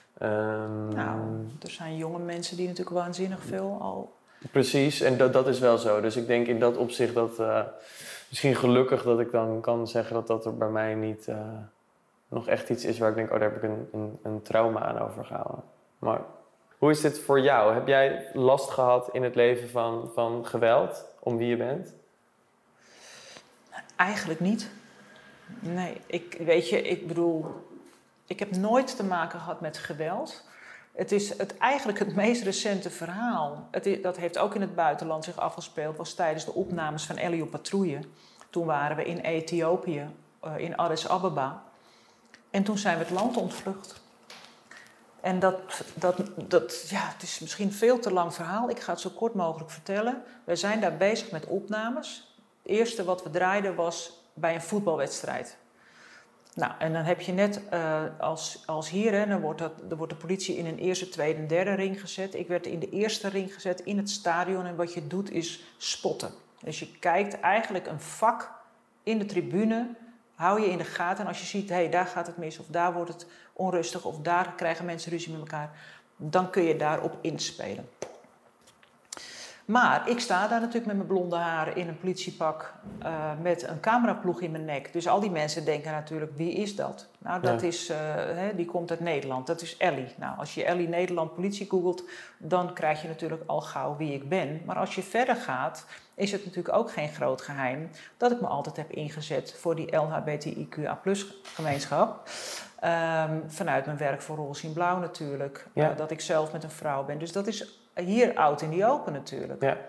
Er zijn jonge mensen die natuurlijk waanzinnig veel al... Precies, en dat is wel zo. Dus ik denk in dat opzicht dat misschien gelukkig dat ik dan kan zeggen dat er bij mij niet nog echt iets is waar ik denk, daar heb ik een trauma aan overgehouden. Maar hoe is dit voor jou? Heb jij last gehad in het leven van geweld om wie je bent? Eigenlijk niet. Nee, ik bedoel, ik heb nooit te maken gehad met geweld. Het is eigenlijk het meest recente verhaal. Dat heeft ook in het buitenland zich afgespeeld. Was tijdens de opnames van Elio Patrouille. Toen waren we in Ethiopië, in Addis Ababa. En toen zijn we het land ontvlucht. En het is misschien een veel te lang verhaal. Ik ga het zo kort mogelijk vertellen. We zijn daar bezig met opnames. Het eerste wat we draaiden was bij een voetbalwedstrijd. Nou, en dan heb je net als hier, hè, dan wordt de politie in een eerste, tweede en derde ring gezet. Ik werd in de eerste ring gezet in het stadion en wat je doet is spotten. Dus je kijkt eigenlijk een vak in de tribune, hou je in de gaten. En als je ziet, daar gaat het mis of daar wordt het onrustig of daar krijgen mensen ruzie met elkaar, dan kun je daarop inspelen. Maar ik sta daar natuurlijk met mijn blonde haren in een politiepak met een cameraploeg in mijn nek. Dus al die mensen denken natuurlijk, wie is dat? Nou, dat is, die komt uit Nederland. Dat is Ellie. Nou, als je Ellie Nederland politie googelt, dan krijg je natuurlijk al gauw wie ik ben. Maar als je verder gaat, is het natuurlijk ook geen groot geheim dat ik me altijd heb ingezet voor die LHBTIQA+ gemeenschap. Vanuit mijn werk voor Roze in Blauw natuurlijk. Ja. Dat ik zelf met een vrouw ben. Dus dat is hier out in the open natuurlijk. Ja.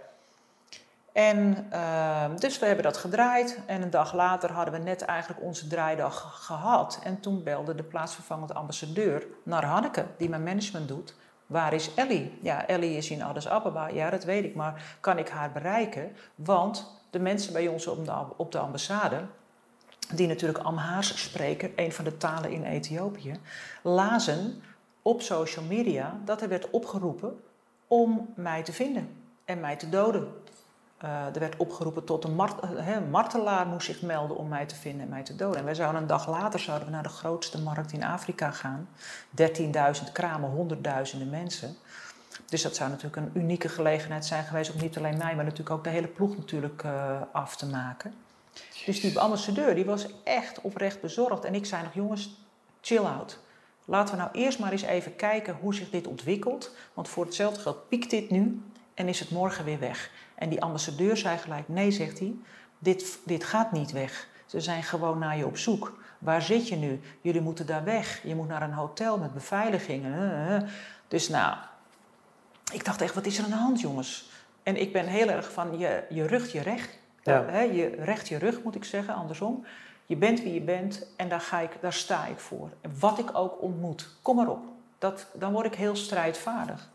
En dus we hebben dat gedraaid. En een dag later hadden we net eigenlijk onze draaidag gehad. En toen belde de plaatsvervangend ambassadeur naar Hanneke, die mijn management doet. Waar is Ellie? Ja, Ellie is in Addis Ababa. Ja, dat weet ik, maar kan ik haar bereiken? Want de mensen bij ons op de ambassade, die natuurlijk Amhaars spreken, een van de talen in Ethiopië, lazen op social media dat er werd opgeroepen om mij te vinden en mij te doden. Er werd opgeroepen tot een martelaar moest zich melden om mij te vinden en mij te doden. En wij zouden een dag later naar de grootste markt in Afrika gaan. 13.000 kramen, honderdduizenden mensen. Dus dat zou natuurlijk een unieke gelegenheid zijn geweest om niet alleen mij, maar natuurlijk ook de hele ploeg natuurlijk af te maken. Dus die ambassadeur die was echt oprecht bezorgd. En ik zei nog, jongens, chill out. Laten we nou eerst maar eens even kijken hoe zich dit ontwikkelt. Want voor hetzelfde geld piekt dit nu en is het morgen weer weg. En die ambassadeur zei gelijk, nee, zegt hij, dit gaat niet weg. Ze zijn gewoon naar je op zoek. Waar zit je nu? Jullie moeten daar weg. Je moet naar een hotel met beveiliging. Dus nou, ik dacht echt, wat is er aan de hand, jongens? En ik ben heel erg van, je rugt je recht. Ja. Je recht je rug, moet ik zeggen, andersom. Je bent wie je bent en daar sta ik voor. En wat ik ook ontmoet, kom maar op. Dan word ik heel strijdvaardig.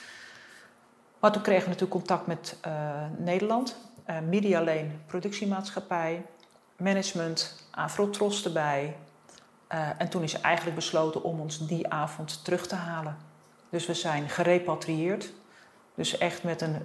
Maar toen kregen we natuurlijk contact met Nederland. Media Lane, productiemaatschappij, management, Afrotros erbij. En toen is eigenlijk besloten om ons die avond terug te halen. Dus we zijn gerepatrieerd. Dus echt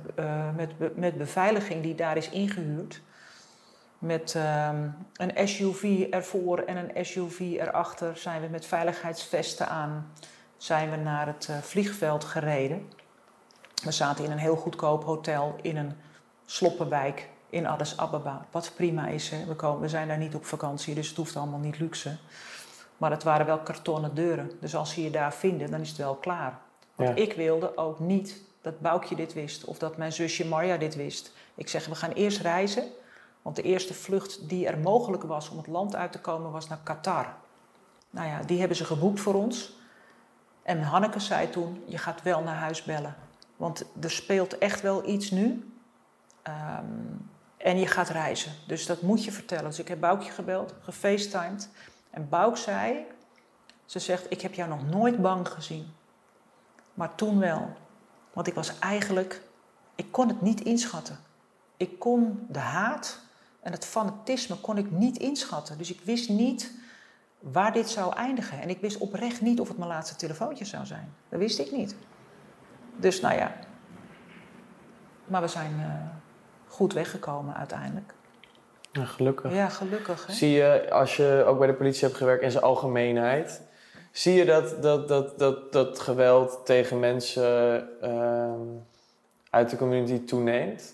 met beveiliging die daar is ingehuurd. Met een SUV ervoor en een SUV erachter zijn we met veiligheidsvesten aan. Zijn we naar het vliegveld gereden. We zaten in een heel goedkoop hotel in een sloppenwijk in Addis Ababa. Wat prima is, hè? We zijn daar niet op vakantie, dus het hoeft allemaal niet luxe. Maar het waren wel kartonnen deuren. Dus als ze je daar vinden, dan is het wel klaar. Want ik wilde ook niet dat Boukje dit wist of dat mijn zusje Marja dit wist. Ik zeg, we gaan eerst reizen. Want de eerste vlucht die er mogelijk was om het land uit te komen was naar Qatar. Nou ja, die hebben ze geboekt voor ons. En Hanneke zei toen, je gaat wel naar huis bellen. Want er speelt echt wel iets nu. En je gaat reizen. Dus dat moet je vertellen. Dus ik heb Boukje gebeld, gefacetimed. En Bouk zei, ze zegt, ik heb jou nog nooit bang gezien. Maar toen wel. Want ik was eigenlijk, ik kon het niet inschatten. Ik kon de haat en het fanatisme kon ik niet inschatten. Dus ik wist niet waar dit zou eindigen. En ik wist oprecht niet of het mijn laatste telefoontje zou zijn. Dat wist ik niet. Dus nou ja. Maar we zijn goed weggekomen uiteindelijk. Ja, gelukkig. Ja, gelukkig. Hè? Zie je, als je ook bij de politie hebt gewerkt in zijn algemeenheid, zie je dat geweld tegen mensen uit de community toeneemt?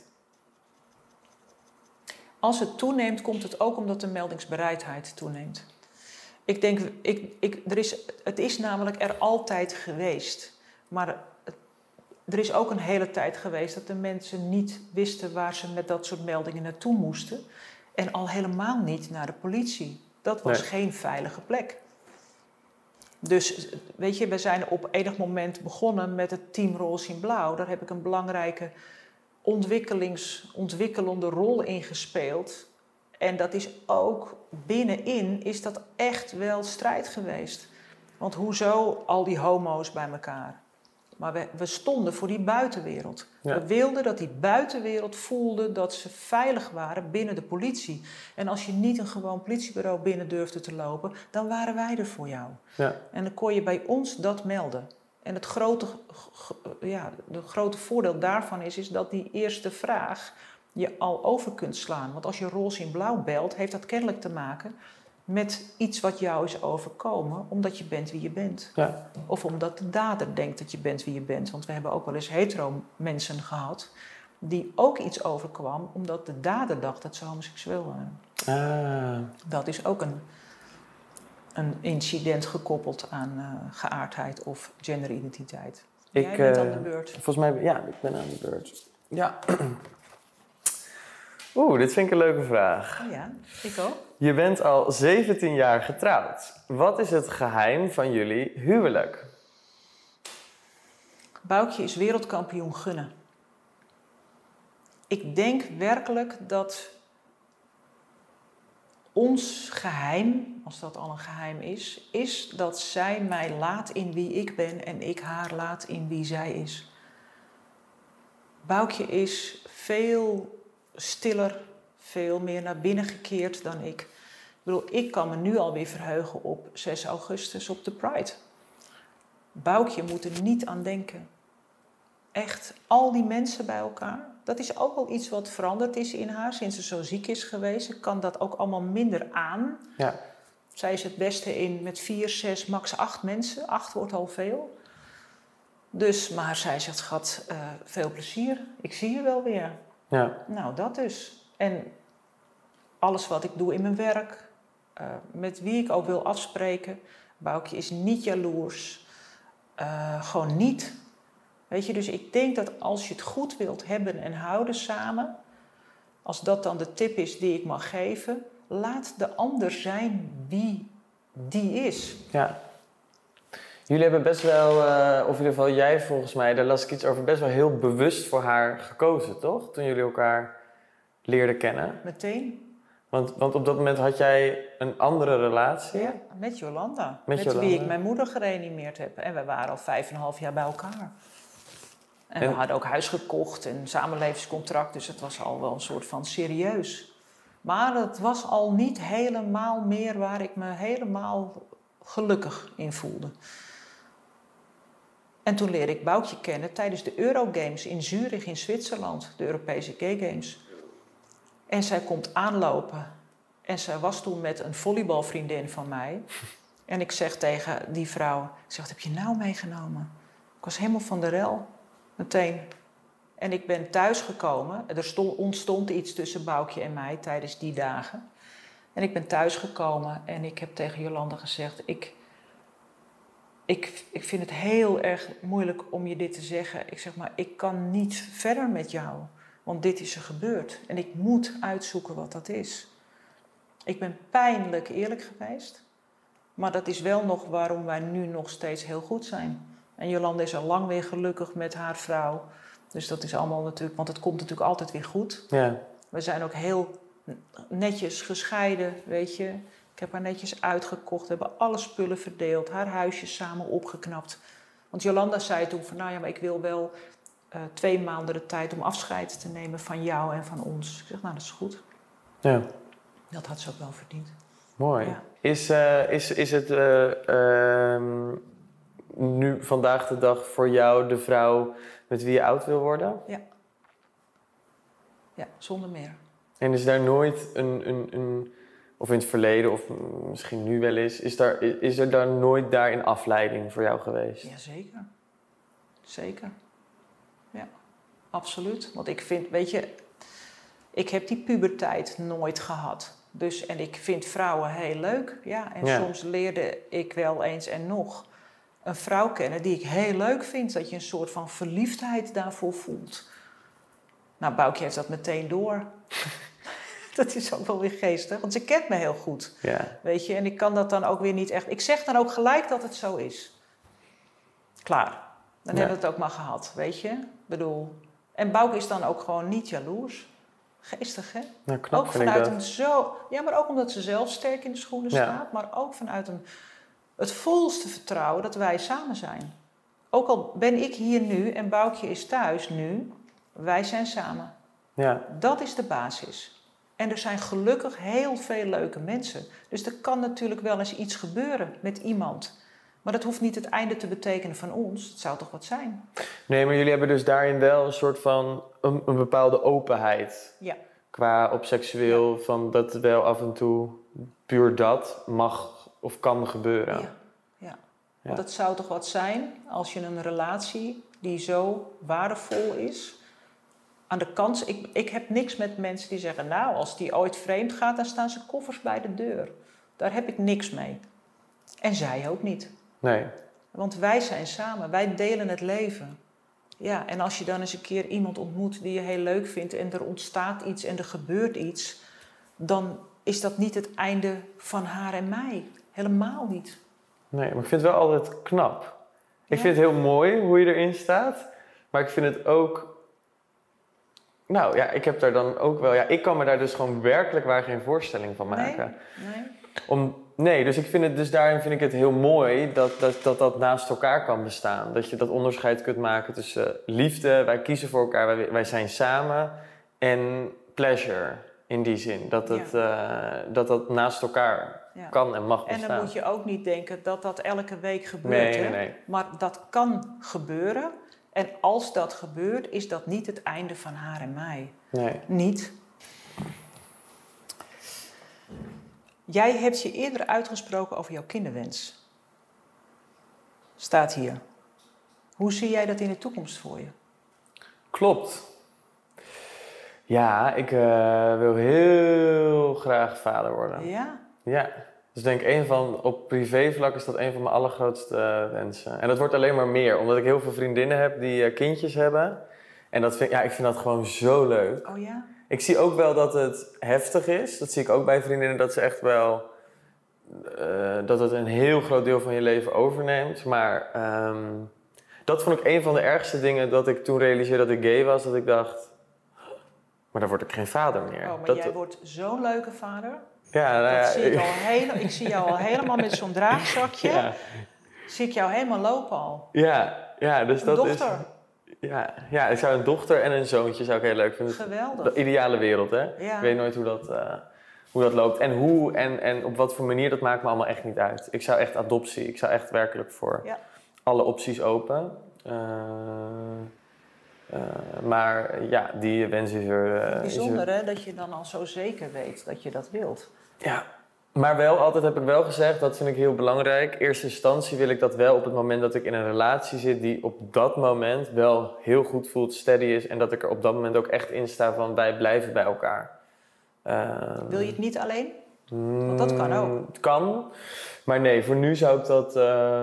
Als het toeneemt, komt het ook omdat de meldingsbereidheid toeneemt. Ik denk, het is namelijk er altijd geweest. Maar er is ook een hele tijd geweest dat de mensen niet wisten waar ze met dat soort meldingen naartoe moesten. En al helemaal niet naar de politie. Dat was geen veilige plek. Dus weet je, we zijn op enig moment begonnen met het team Roze in Blauw. Daar heb ik een belangrijke ontwikkelende rol in gespeeld. En dat is ook binnenin is dat echt wel strijd geweest. Want hoezo al die homo's bij elkaar? Maar we stonden voor die buitenwereld. Ja. We wilden dat die buitenwereld voelde dat ze veilig waren binnen de politie. En als je niet een gewoon politiebureau binnen durfde te lopen, dan waren wij er voor jou. Ja. En dan kon je bij ons dat melden. En het grote voordeel daarvan is dat die eerste vraag je al over kunt slaan. Want als je Roze in Blauw belt, heeft dat kennelijk te maken met iets wat jou is overkomen, omdat je bent wie je bent. Ja. Of omdat de dader denkt dat je bent wie je bent. Want we hebben ook wel eens hetero mensen gehad die ook iets overkwam omdat de dader dacht dat ze homoseksueel waren. Dat is ook een incident gekoppeld aan geaardheid of genderidentiteit. Jij bent aan de beurt. Volgens mij, ik ben aan de beurt. Ja. Dit vind ik een leuke vraag. Oh ja, ik ook. Je bent al 17 jaar getrouwd. Wat is het geheim van jullie huwelijk? Boukje is wereldkampioen gunnen. Ik denk werkelijk dat ons geheim, als dat al een geheim is dat zij mij laat in wie ik ben en ik haar laat in wie zij is. Boukje is veel stiller, veel meer naar binnen gekeerd dan ik. Ik bedoel, ik kan me nu alweer verheugen op 6 augustus op de Pride. Boukje moet er niet aan denken. Echt, al die mensen bij elkaar. Dat is ook wel iets wat veranderd is in haar sinds ze zo ziek is geweest. Ze kan dat ook allemaal minder aan. Ja. Zij is het beste in met 4, 6, max 8 mensen. 8 wordt al veel. Dus, maar zij zegt, schat, veel plezier. Ik zie je wel weer. Ja. Nou, dat dus. En alles wat ik doe in mijn werk, met wie ik ook wil afspreken. Boukje is niet jaloers. Gewoon niet. Weet je, dus ik denk dat als je het goed wilt hebben en houden samen, als dat dan de tip is die ik mag geven, laat de ander zijn wie die is. Ja. Jullie hebben best wel, of in ieder geval jij volgens mij, daar las ik iets over, best wel heel bewust voor haar gekozen, toch? Toen jullie elkaar leerden kennen. Meteen. Want op dat moment had jij een andere relatie? Ja, met Jolanda. Met Jolanda. wie ik mijn moeder gereanimeerd heb. En we waren al 5,5 jaar bij elkaar. En we hadden ook huis gekocht en samenlevingscontract. Dus het was al wel een soort van serieus. Maar het was al niet helemaal meer waar ik me helemaal gelukkig in voelde. En toen leerde ik Boukje kennen tijdens de Eurogames in Zurich in Zwitserland. De Europese Gay Games. En zij komt aanlopen. En zij was toen met een volleybalvriendin van mij. En ik zeg tegen die vrouw, ik zeg, wat heb je nou meegenomen? Ik was helemaal van de rel. Meteen. En ik ben thuisgekomen. Er ontstond iets tussen Boukje en mij tijdens die dagen. En ik ben thuisgekomen en ik heb tegen Jolanda gezegd, ik vind het heel erg moeilijk om je dit te zeggen. Ik zeg maar, ik kan niet verder met jou. Want dit is er gebeurd. En ik moet uitzoeken wat dat is. Ik ben pijnlijk eerlijk geweest. Maar dat is wel nog waarom wij nu nog steeds heel goed zijn. En Jolanda is al lang weer gelukkig met haar vrouw. Dus dat is allemaal natuurlijk, want het komt natuurlijk altijd weer goed. Ja. We zijn ook heel netjes gescheiden, weet je. Ik heb haar netjes uitgekocht, we hebben alle spullen verdeeld, haar huisje samen opgeknapt. Want Jolanda zei toen van, nou ja, maar ik wil wel 2 maanden de tijd om afscheid te nemen van jou en van ons. Ik zeg, nou, dat is goed. Ja. Dat had ze ook wel verdiend. Mooi. Ja. Is het nu vandaag de dag voor jou de vrouw met wie je oud wil worden? Ja. Ja, zonder meer. En is daar nooit een of in het verleden, of misschien nu wel eens, is er daar nooit daarin afleiding voor jou geweest? Ja, zeker. Zeker. Ja, absoluut. Want ik vind, weet je, ik heb die puberteit nooit gehad. Dus, en ik vind vrouwen heel leuk. Ja, en soms leerde ik wel eens en nog een vrouw kennen die ik heel leuk vind. Dat je een soort van verliefdheid daarvoor voelt. Nou, Boukje heeft dat meteen door. Dat is ook wel weer geestig, want ze kent me heel goed. Ja. Weet je, en ik kan dat dan ook weer niet echt. Ik zeg dan ook gelijk dat het zo is. Klaar. Dan hebben we het ook maar gehad, weet je. Ik bedoel. En Boukje is dan ook gewoon niet jaloers. Geestig, hè? Nou, knap, ook vanuit een zo. Ja, maar ook omdat ze zelf sterk in de schoenen staat, maar ook vanuit het volste vertrouwen dat wij samen zijn. Ook al ben ik hier nu en Boukje is thuis nu, wij zijn samen. Ja. Dat is de basis. En er zijn gelukkig heel veel leuke mensen. Dus er kan natuurlijk wel eens iets gebeuren met iemand. Maar dat hoeft niet het einde te betekenen van ons. Het zou toch wat zijn? Nee, maar jullie hebben dus daarin wel een soort van een bepaalde openheid. Ja. Qua op seksueel, van dat wel af en toe puur dat mag of kan gebeuren. Ja. Want het zou toch wat zijn als je een relatie die zo waardevol is, aan de kant... Ik heb niks met mensen die zeggen... nou, als die ooit vreemd gaat, dan staan ze koffers bij de deur. Daar heb ik niks mee. En zij ook niet. Nee. Want wij zijn samen, wij delen het leven. Ja, en als je dan eens een keer iemand ontmoet die je heel leuk vindt... en er ontstaat iets en er gebeurt iets... dan is dat niet het einde van haar en mij. Helemaal niet. Nee, maar ik vind het wel altijd knap. Ik vind het heel mooi hoe je erin staat. Maar ik vind het ook... Nou ja, ik heb daar dan ook wel... Ja, ik kan me daar dus gewoon werkelijk waar geen voorstelling van maken. Nee, dus daarin vind ik het heel mooi dat naast elkaar kan bestaan. Dat je dat onderscheid kunt maken tussen liefde, wij kiezen voor elkaar, wij zijn samen. En pleasure, in die zin. Dat naast elkaar kan en mag bestaan. En dan moet je ook niet denken dat dat elke week gebeurt. Nee. Maar dat kan gebeuren. En als dat gebeurt, is dat niet het einde van haar en mij. Nee. Niet. Jij hebt je eerder uitgesproken over jouw kinderwens. Staat hier. Hoe zie jij dat in de toekomst voor je? Klopt. Ja, ik wil heel graag vader worden. Ja? Ja. Dus denk op privévlak is dat een van mijn allergrootste wensen. En dat wordt alleen maar meer, omdat ik heel veel vriendinnen heb die kindjes hebben. En ik vind dat gewoon zo leuk. Oh ja? Ik zie ook wel dat het heftig is. Dat zie ik ook bij vriendinnen, dat ze echt wel... dat het een heel groot deel van je leven overneemt. Maar dat vond ik een van de ergste dingen dat ik toen realiseerde dat ik gay was. Dat ik dacht, maar dan word ik geen vader meer. Oh, maar jij wordt zo'n leuke vader. Ja, dat zie ik zie jou al helemaal met zo'n draagzakje. Ja. Zie ik jou helemaal lopen al. Ja, dus dat dochter. Is... Ja, ik zou een dochter en een zoontje zou ik heel leuk vinden. Geweldig. De ideale wereld, hè? Ja. Ik weet nooit hoe dat loopt. En hoe en op wat voor manier, dat maakt me allemaal echt niet uit. Ik zou echt adoptie, ik zou echt werkelijk voor alle opties open. Maar ja, die wens is er... Bijzonder hè, dat je dan al zo zeker weet dat je dat wilt. Ja, maar altijd heb ik wel gezegd, dat vind ik heel belangrijk. In eerste instantie wil ik dat wel op het moment dat ik in een relatie zit... die op dat moment wel heel goed voelt, steady is... en dat ik er op dat moment ook echt in sta van wij blijven bij elkaar. Wil je het niet alleen? Want dat kan ook. Het kan, maar nee, voor nu zou ik dat...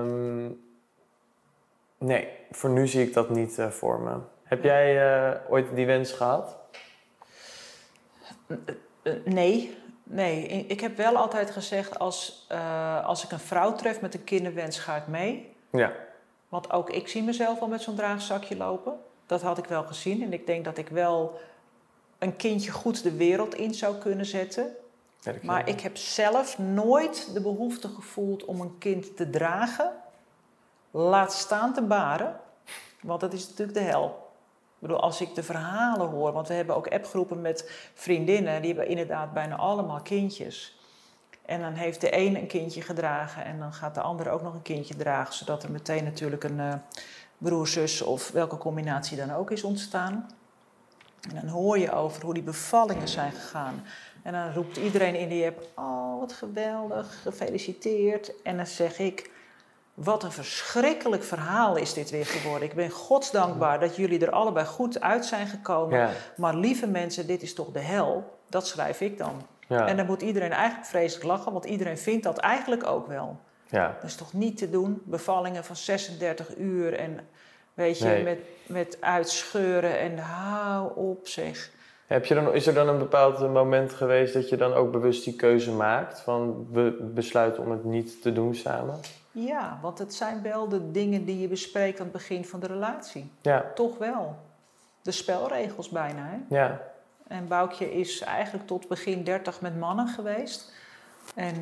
Nee, voor nu zie ik dat niet voor me. Heb jij ooit die wens gehad? Nee. Ik heb wel altijd gezegd, als ik een vrouw tref met een kinderwens, ga ik mee. Ja. Want ook ik zie mezelf al met zo'n draagzakje lopen. Dat had ik wel gezien. En ik denk dat ik wel een kindje goed de wereld in zou kunnen zetten. Maar ik heb zelf nooit de behoefte gevoeld om een kind te dragen. Laat staan te baren. Want dat is natuurlijk de hel. Ik bedoel, als ik de verhalen hoor, want we hebben ook appgroepen met vriendinnen, die hebben inderdaad bijna allemaal kindjes. En dan heeft de een kindje gedragen en dan gaat de ander ook nog een kindje dragen, zodat er meteen natuurlijk een broer, zus of welke combinatie dan ook is ontstaan. En dan hoor je over hoe die bevallingen zijn gegaan. En dan roept iedereen in die app, oh wat geweldig, gefeliciteerd. En dan zeg ik, wat een verschrikkelijk verhaal is dit weer geworden. Ik ben godsdankbaar dat jullie er allebei goed uit zijn gekomen. Ja. Maar lieve mensen, dit is toch de hel? Dat schrijf ik dan. Ja. En dan moet iedereen eigenlijk vreselijk lachen, want iedereen vindt dat eigenlijk ook wel. Ja. Dat is toch niet te doen? Bevallingen van 36 uur en weet je, met uitscheuren en hou op zeg. Is er dan een bepaald moment geweest dat je dan ook bewust die keuze maakt? Van we besluiten om het niet te doen samen? Ja, want het zijn wel de dingen die je bespreekt aan het begin van de relatie. Ja. Toch wel. De spelregels bijna, hè? Ja. En Boukje is eigenlijk tot begin 30 met mannen geweest. En,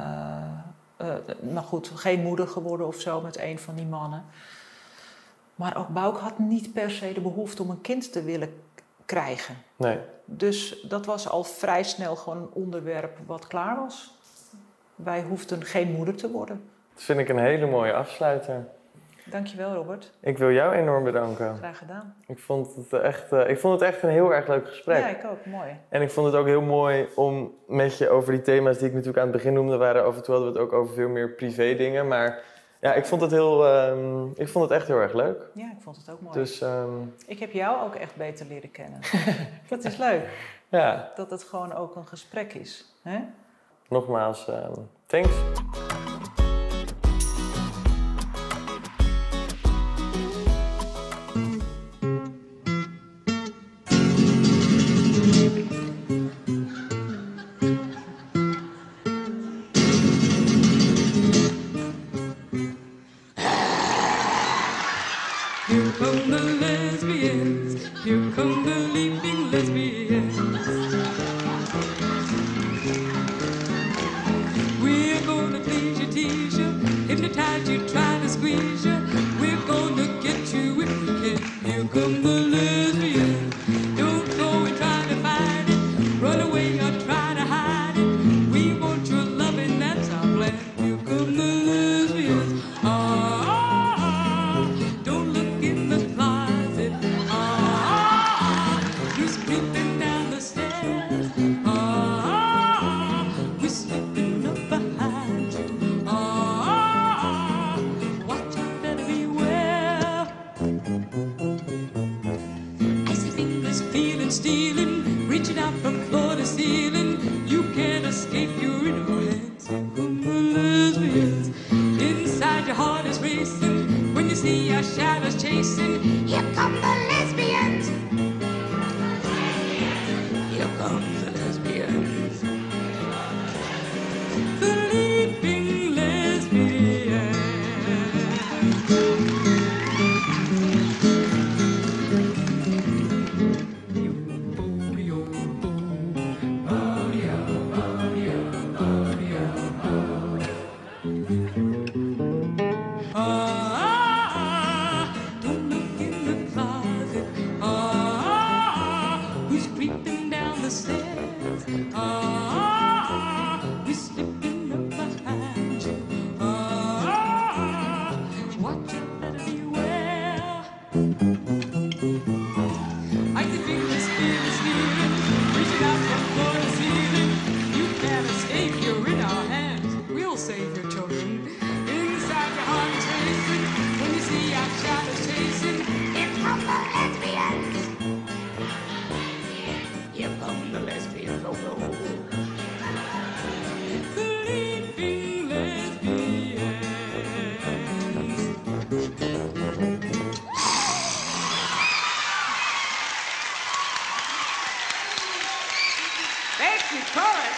maar goed, geen moeder geworden of zo met een van die mannen. Maar ook Bouk had niet per se de behoefte om een kind te willen krijgen. Nee. Dus dat was al vrij snel gewoon een onderwerp wat klaar was. Wij hoefden geen moeder te worden. Dat vind ik een hele mooie afsluiter. Dankjewel, Robert. Ik wil jou enorm bedanken. Graag gedaan. Ik vond het echt een heel erg leuk gesprek. Ja, ik ook. Mooi. En ik vond het ook heel mooi om met je over die thema's die ik natuurlijk aan het begin noemde, af en toe hadden we het ook over veel meer privé dingen. Maar Ja, ik vond het echt heel erg leuk. Ja, ik vond het ook mooi. Dus, ik heb jou ook echt beter leren kennen. Dat is leuk. Ja. Dat het gewoon ook een gesprek is. Hè? Nogmaals, thanks. Here come the lesbians, here come the leaping lesbians. We're gonna please you, tease you, hypnotize you, try to squeeze you. We're gonna get you if we can. Here come the lesbians. Don't go and try to fight it, run away or try to hide it. We want your loving, that's our plan. Here come the lesbians. Don't look in the closet. Who's creeping down the stairs? We're slipping up behind you. Watch out, better beware. Icy fingers feeling, stealing, reaching out from floor to ceiling. You can't escape, you're in our hands. Here come the lesbians. Inside your heart is racing when you see our shadows chasing. Here come the lesbians. Here come the lesbians. The leaping lesbians. Don't look in the closet. Who's creeping down the stairs? We're slipping up behind you. Watch it, better beware. Icy fingers feeling, stealing, reaching out from floor to ceiling. You can't escape, you're in our hands. We'll save your children. Inside your heart is racing when you see our shadows chasing. Here come the lesbians. Here come the lesbians. Oh no. The leaping lesbians. Thank you, chorus.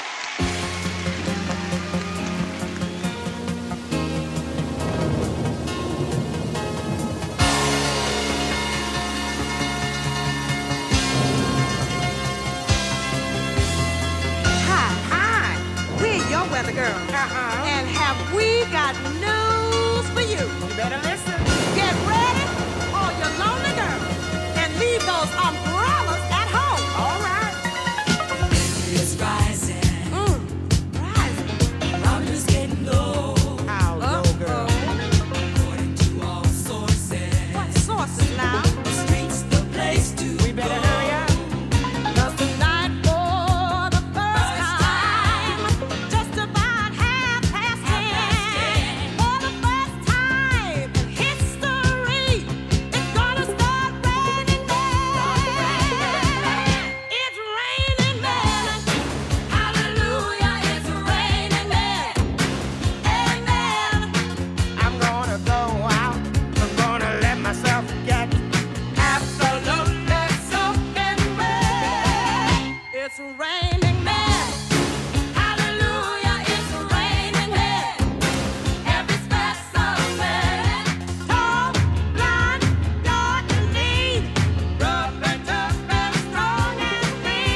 Hi, we're your weather girl. And have we got news for you? You better listen. Get ready, all you lonely girls, and leave those umbrellas at home. All right. It's rising. Rising. Numbers getting low. How low, girl? According to all sources. What sources now? The streets the place to We better hurry up. 'Cause tonight, for the first time, just about 10:30, for the first time in history, it's gonna start raining men. It's raining men. Hallelujah, it's raining men. Amen. I'm gonna go out. I'm gonna let myself get absolutely soaking wet. It's raining men. Hallelujah, it's raining men. Every specimen, tall, blind, dark and lean, rough and tough and strong and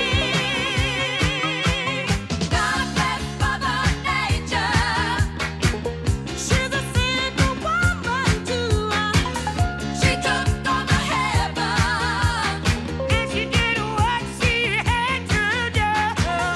mean. God bless Mother Nature. She's a single woman too. She took on the heaven, and she did what she had to do.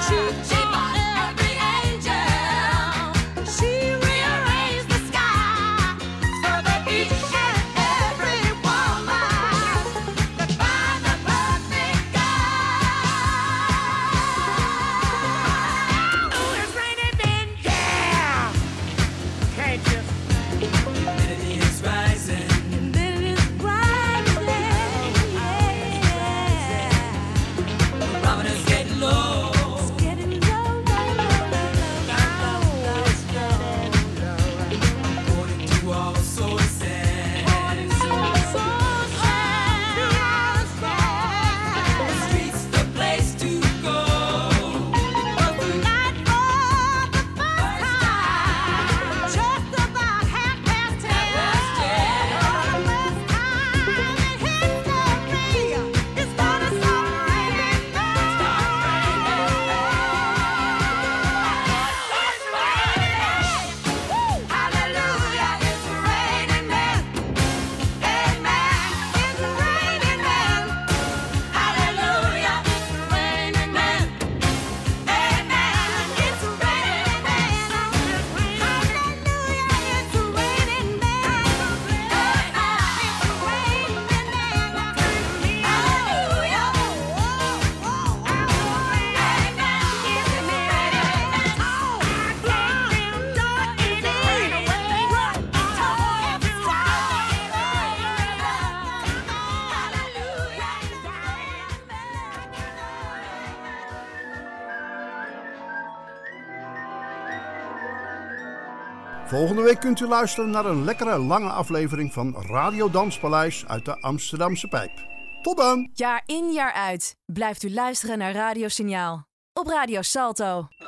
Volgende week kunt u luisteren naar een lekkere lange aflevering van Radio Danspaleis uit de Amsterdamse Pijp. Tot dan! Jaar in jaar uit blijft u luisteren naar Radio Signaal op Radio Salto.